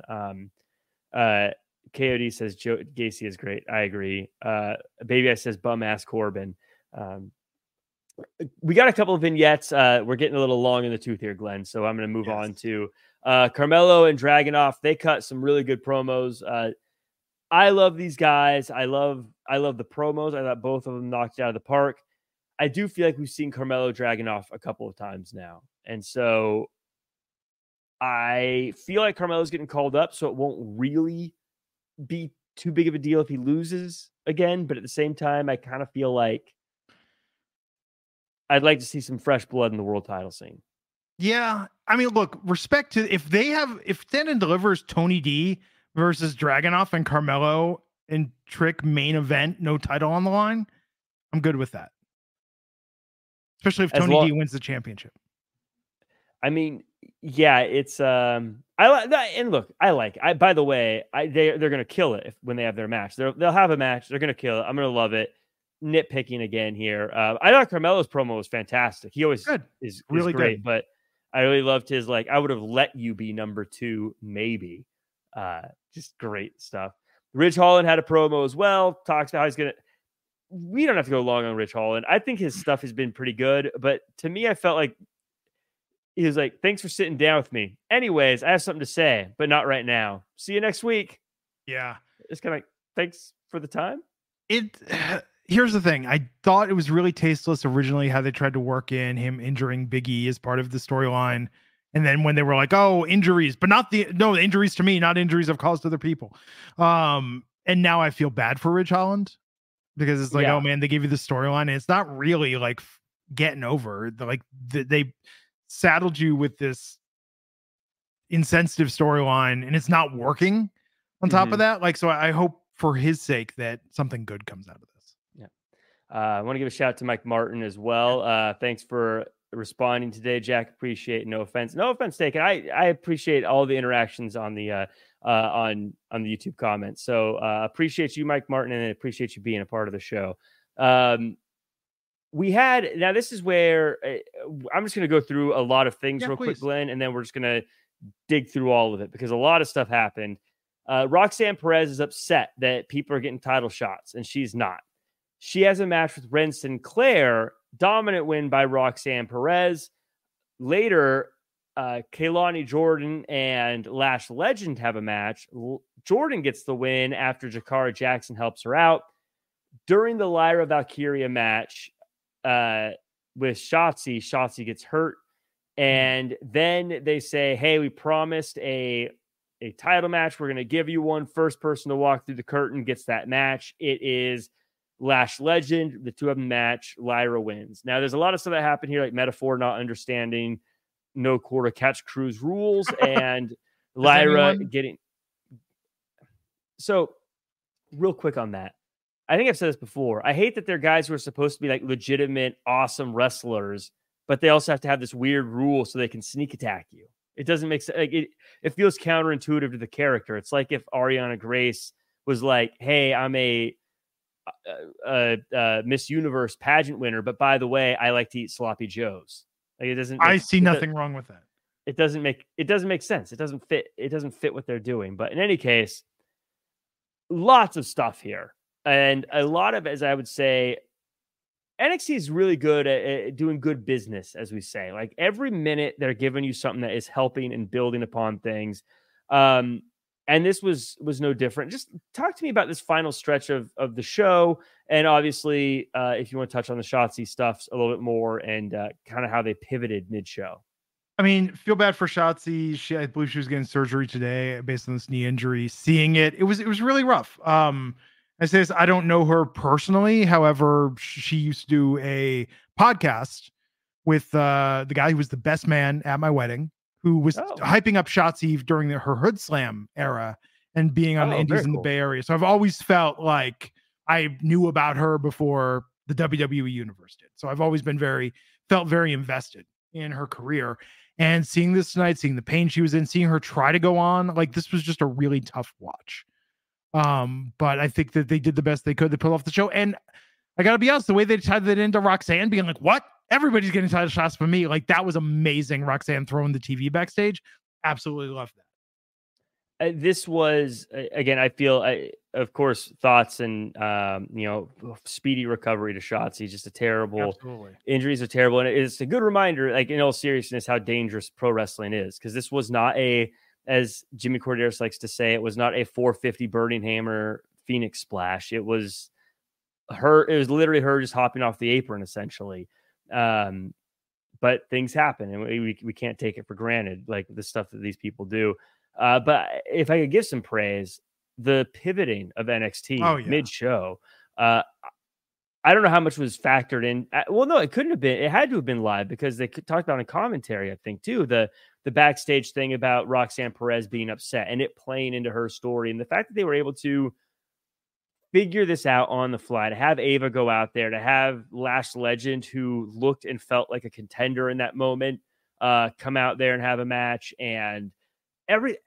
KOD says Joe Gacy is great. I agree. Baby I says bum ass Corbin. We got a couple of vignettes. We're getting a little long in the tooth here, Glenn. So I'm going to move on to Carmelo and Dragunov. They cut some really good promos. I love these guys. I love the promos. I thought both of them knocked it out of the park. I do feel like we've seen Carmelo Dragunov a couple of times now. And so I feel like Carmelo's getting called up, so it won't really be too big of a deal if he loses again. But at the same time, I kind of feel like I'd like to see some fresh blood in the world title scene. Yeah. I mean, look, respect to if Stand and Delivers Tony D versus Dragunov and Carmelo and Trick main event, no title on the line, I'm good with that. Especially if Tony D wins the championship. I mean, yeah, it's I like that. And look, by the way, they're going to kill it when they have their match. They'll have a match. They're going to kill it. I'm going to love it. Nitpicking again here. I thought Carmelo's promo was fantastic. He always is really great, but I really loved his, like, I would have let you be number 2, maybe. Just great stuff. Ridge Holland had a promo as well. Talks about how he's going to, we don't have to go long on Ridge Holland. I think his stuff has been pretty good, but to me, I felt like he was like, thanks for sitting down with me. Anyways, I have something to say, but not right now. See you next week. Yeah. It's kind of like, thanks for the time. Here's the thing. I thought it was really tasteless originally how they tried to work in him injuring Big E as part of the storyline. And then when they were like, oh, injuries, but the injuries to me, not injuries I've caused to other people. And now I feel bad for Ridge Holland because it's like, oh man, they gave you the storyline and it's not really like getting over. They saddled you with this insensitive storyline and it's not working on top of that. Like, so I hope for his sake that something good comes out of this. I want to give a shout out to Mike Martin as well. Thanks for responding today, Jack. Appreciate it. No offense taken. I appreciate all the interactions on the YouTube comments. So appreciate you, Mike Martin, and I appreciate you being a part of the show. Now this is where I'm just going to go through a lot of things real quick, Glenn, and then we're just going to dig through all of it because a lot of stuff happened. Roxanne Perez is upset that people are getting title shots and she's not. She has a match with Ren Sinclair, dominant win by Roxanne Perez. Later, Kaylani Jordan and Lash Legend have a match. Jordan gets the win after Jakara Jackson helps her out. During the Lyra Valkyria match with Shotzi gets hurt. And then they say, hey, we promised a title match. We're going to give you one. First person to walk through the curtain gets that match. It is Lash Legend. The two of them match. Lyra wins. Now, there's a lot of stuff that happened here, like Metaphor not understanding no quarter catch cruise rules and Lyra getting. So, real quick on that. I think I've said this before. I hate that they're guys who are supposed to be like legitimate, awesome wrestlers, but they also have to have this weird rule so they can sneak attack you. It doesn't make sense. Like it feels counterintuitive to the character. It's like if Ariana Grace was like, hey, I'm a Miss Universe pageant winner, but by the way, I like to eat sloppy joes. Like it doesn't. I see nothing wrong with that. It doesn't make sense. It doesn't fit. It doesn't fit what they're doing. But in any case, lots of stuff here, and a lot of, as I would say, NXT is really good at doing good business, as we say. Like every minute, they're giving you something that is helping and building upon things. And this was no different. Just talk to me about this final stretch of the show, and obviously, if you want to touch on the Shotzi stuff a little bit more, and kind of how they pivoted mid-show. I mean, feel bad for Shotzi. I believe she was getting surgery today based on this knee injury. Seeing it was really rough. I say this, I don't know her personally. However, she used to do a podcast with the guy who was the best man at my wedding, who was hyping up Shotzi during her Hood Slam era and being on the indies in the Bay Area. So I've always felt like I knew about her before the WWE universe did. So I've always been felt very invested in her career. And seeing this tonight, seeing the pain she was in, seeing her try to go on, like this was just a really tough watch. But I think that they did the best they could to pull off the show. And I gotta be honest, the way they tied that into Roxanne being like, what? Everybody's getting title shots for me. Like that was amazing. Roxanne throwing the TV backstage. Absolutely loved that. This was, again, I feel, of course, thoughts and, speedy recovery to Shotzi. Just a terrible injuries are terrible. And it's a good reminder, like in all seriousness, how dangerous pro wrestling is. Because this was not as Jimmy Corderas likes to say, it was not a 450 Burning Hammer Phoenix splash. It was literally her just hopping off the apron, essentially. But things happen, and we can't take it for granted, like the stuff that these people do. But if I could give some praise, the pivoting of NXT mid-show, I don't know how much was factored in. Well, no, it couldn't have been. It had to have been live because they talked about in commentary, I think, too, the backstage thing about Roxanne Perez being upset and it playing into her story. And the fact that they were able to figure this out on the fly, to have Ava go out there, to have Lash Legend, who looked and felt like a contender in that moment, come out there and have a match. And the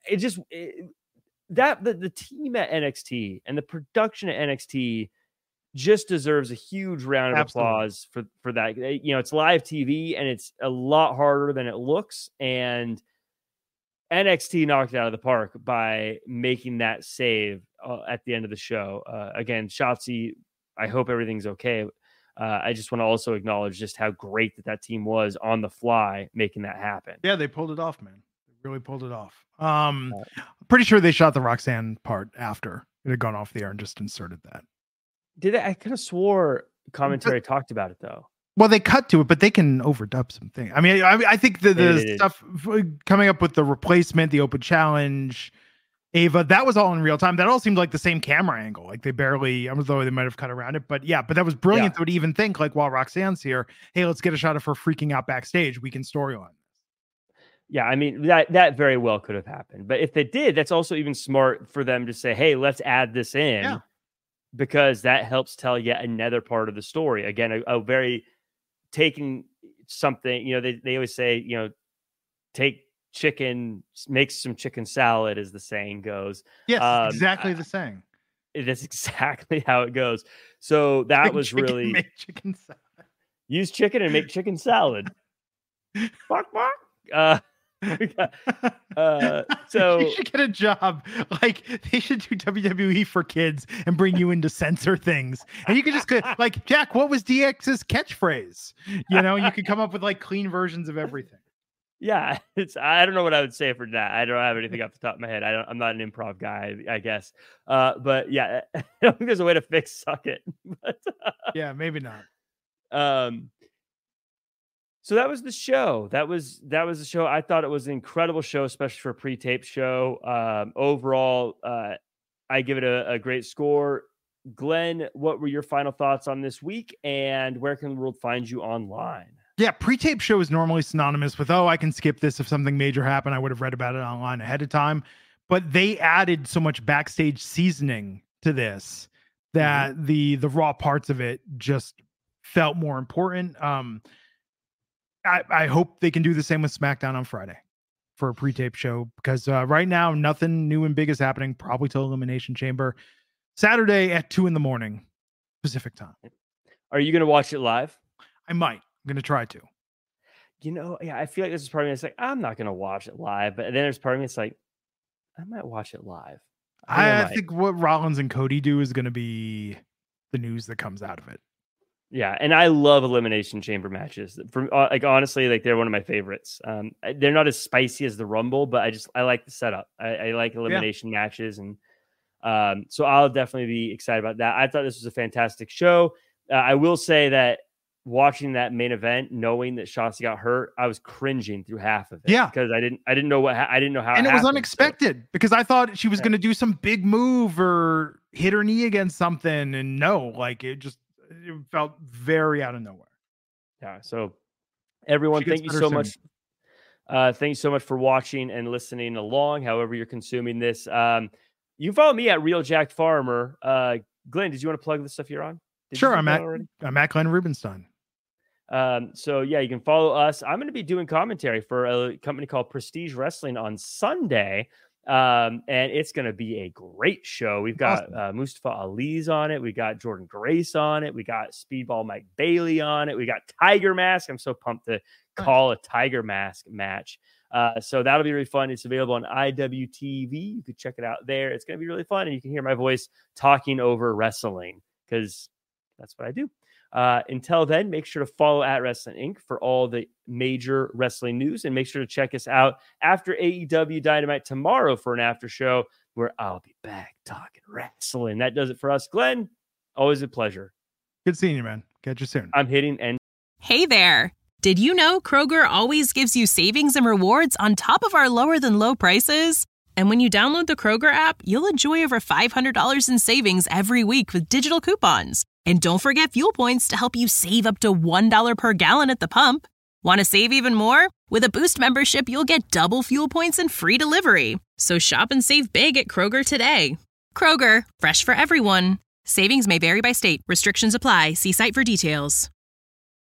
team at NXT and the production at NXT just deserves a huge round of applause for that. It's live TV and it's a lot harder than it looks. And NXT knocked it out of the park by making that save at the end of the show. Again, Shotzi, I hope everything's okay. I just want to also acknowledge just how great that team was on the fly making that happen. Yeah, they pulled it off, man. They really pulled it off. Pretty sure they shot the Roxanne part after it had gone off the air and just inserted that. Did they? I kind of swore commentary talked about it though. Well, they cut to it, but they can overdub something. I mean, I think the stuff coming up with the replacement, the open challenge, Ava, that was all in real time. That all seemed like the same camera angle. Like although they might have cut around it, but that was brilliant. They would even think like, while Roxanne's here, hey, let's get a shot of her freaking out backstage. We can storyline this. Yeah, I mean, that very well could have happened. But if they did, that's also even smart for them to say, hey, let's add this in. Yeah. Because that helps tell yet another part of the story. Again, a very taking something, they always say, take chicken, make some chicken salad, as the saying goes. Yes, exactly the saying. That's exactly how it goes. So that was really make chicken salad. Use chicken and make chicken salad. Bark. So you should get a job. Like they should do WWE for kids and bring you in to censor things. And you could just like, Jack, what was DX's catchphrase? You could come up with like clean versions of everything. Yeah, I don't know what I would say for that. I don't have anything off the top of my head. I'm not an improv guy, I guess. But yeah, I don't think there's a way to fix suck it. But yeah, maybe not. So that was the show. That was the show. I thought it was an incredible show, especially for a pre-tape show. Overall, I give it a great score. Glenn, what were your final thoughts on this week, and where can the world find you online? Yeah, pre-tape show is normally synonymous with, I can skip this if something major happened. I would have read about it online ahead of time. But they added so much backstage seasoning to this that the raw parts of it just felt more important. I hope they can do the same with SmackDown on Friday for a pre-tape show, because right now nothing new and big is happening, probably till Elimination Chamber. Saturday at 2 a.m. Pacific time. Are you going to watch it live? I might. I'm going to try to. I feel like this is part of me. It's like, I'm not going to watch it live. But then there's part of me, it's like, I might watch it live. I think what Rollins and Cody do is going to be the news that comes out of it. Yeah, and I love elimination chamber matches. From like honestly, like they're one of my favorites. They're not as spicy as the Rumble, but I like the setup. I like elimination matches, and so I'll definitely be excited about that. I thought this was a fantastic show. I will say that watching that main event, knowing that Shotzi got hurt, I was cringing through half of it. Yeah, because I didn't know I didn't know how, and it was happened, unexpected because I thought she was going to do some big move or hit her knee against something, and no, like it felt very out of nowhere. Yeah. So everyone, thank you so much. Thanks so much for watching and listening along. However you're consuming this, you follow me at Real Jack Farmer. Glenn, did you want to plug the stuff you're on? Sure, I'm at Glenn Rubenstein. So yeah, you can follow us. I'm going to be doing commentary for a company called Prestige Wrestling on Sunday. And it's going to be a great show. We've got Mustafa Ali's on it. We got Jordan Grace on it. We got Speedball Mike Bailey on it. We got Tiger Mask. I'm so pumped to call a Tiger Mask match. So that'll be really fun. It's available on IWTV. You could check it out there. It's going to be really fun. And you can hear my voice talking over wrestling because that's what I do. Until then, make sure to follow at Wrestling Inc. for all the major wrestling news, and make sure to check us out after AEW Dynamite tomorrow for an after show where I'll be back talking wrestling. That does it for us. Glenn, always a pleasure. Good seeing you, man. Catch you soon. I'm hitting end. Hey there. Did you know Kroger always gives you savings and rewards on top of our lower than low prices? And when you download the Kroger app, you'll enjoy over $500 in savings every week with digital coupons. And don't forget fuel points to help you save up to $1 per gallon at the pump. Want to save even more? With a Boost membership, you'll get double fuel points and free delivery. So shop and save big at Kroger today. Kroger, fresh for everyone. Savings may vary by state. Restrictions apply. See site for details.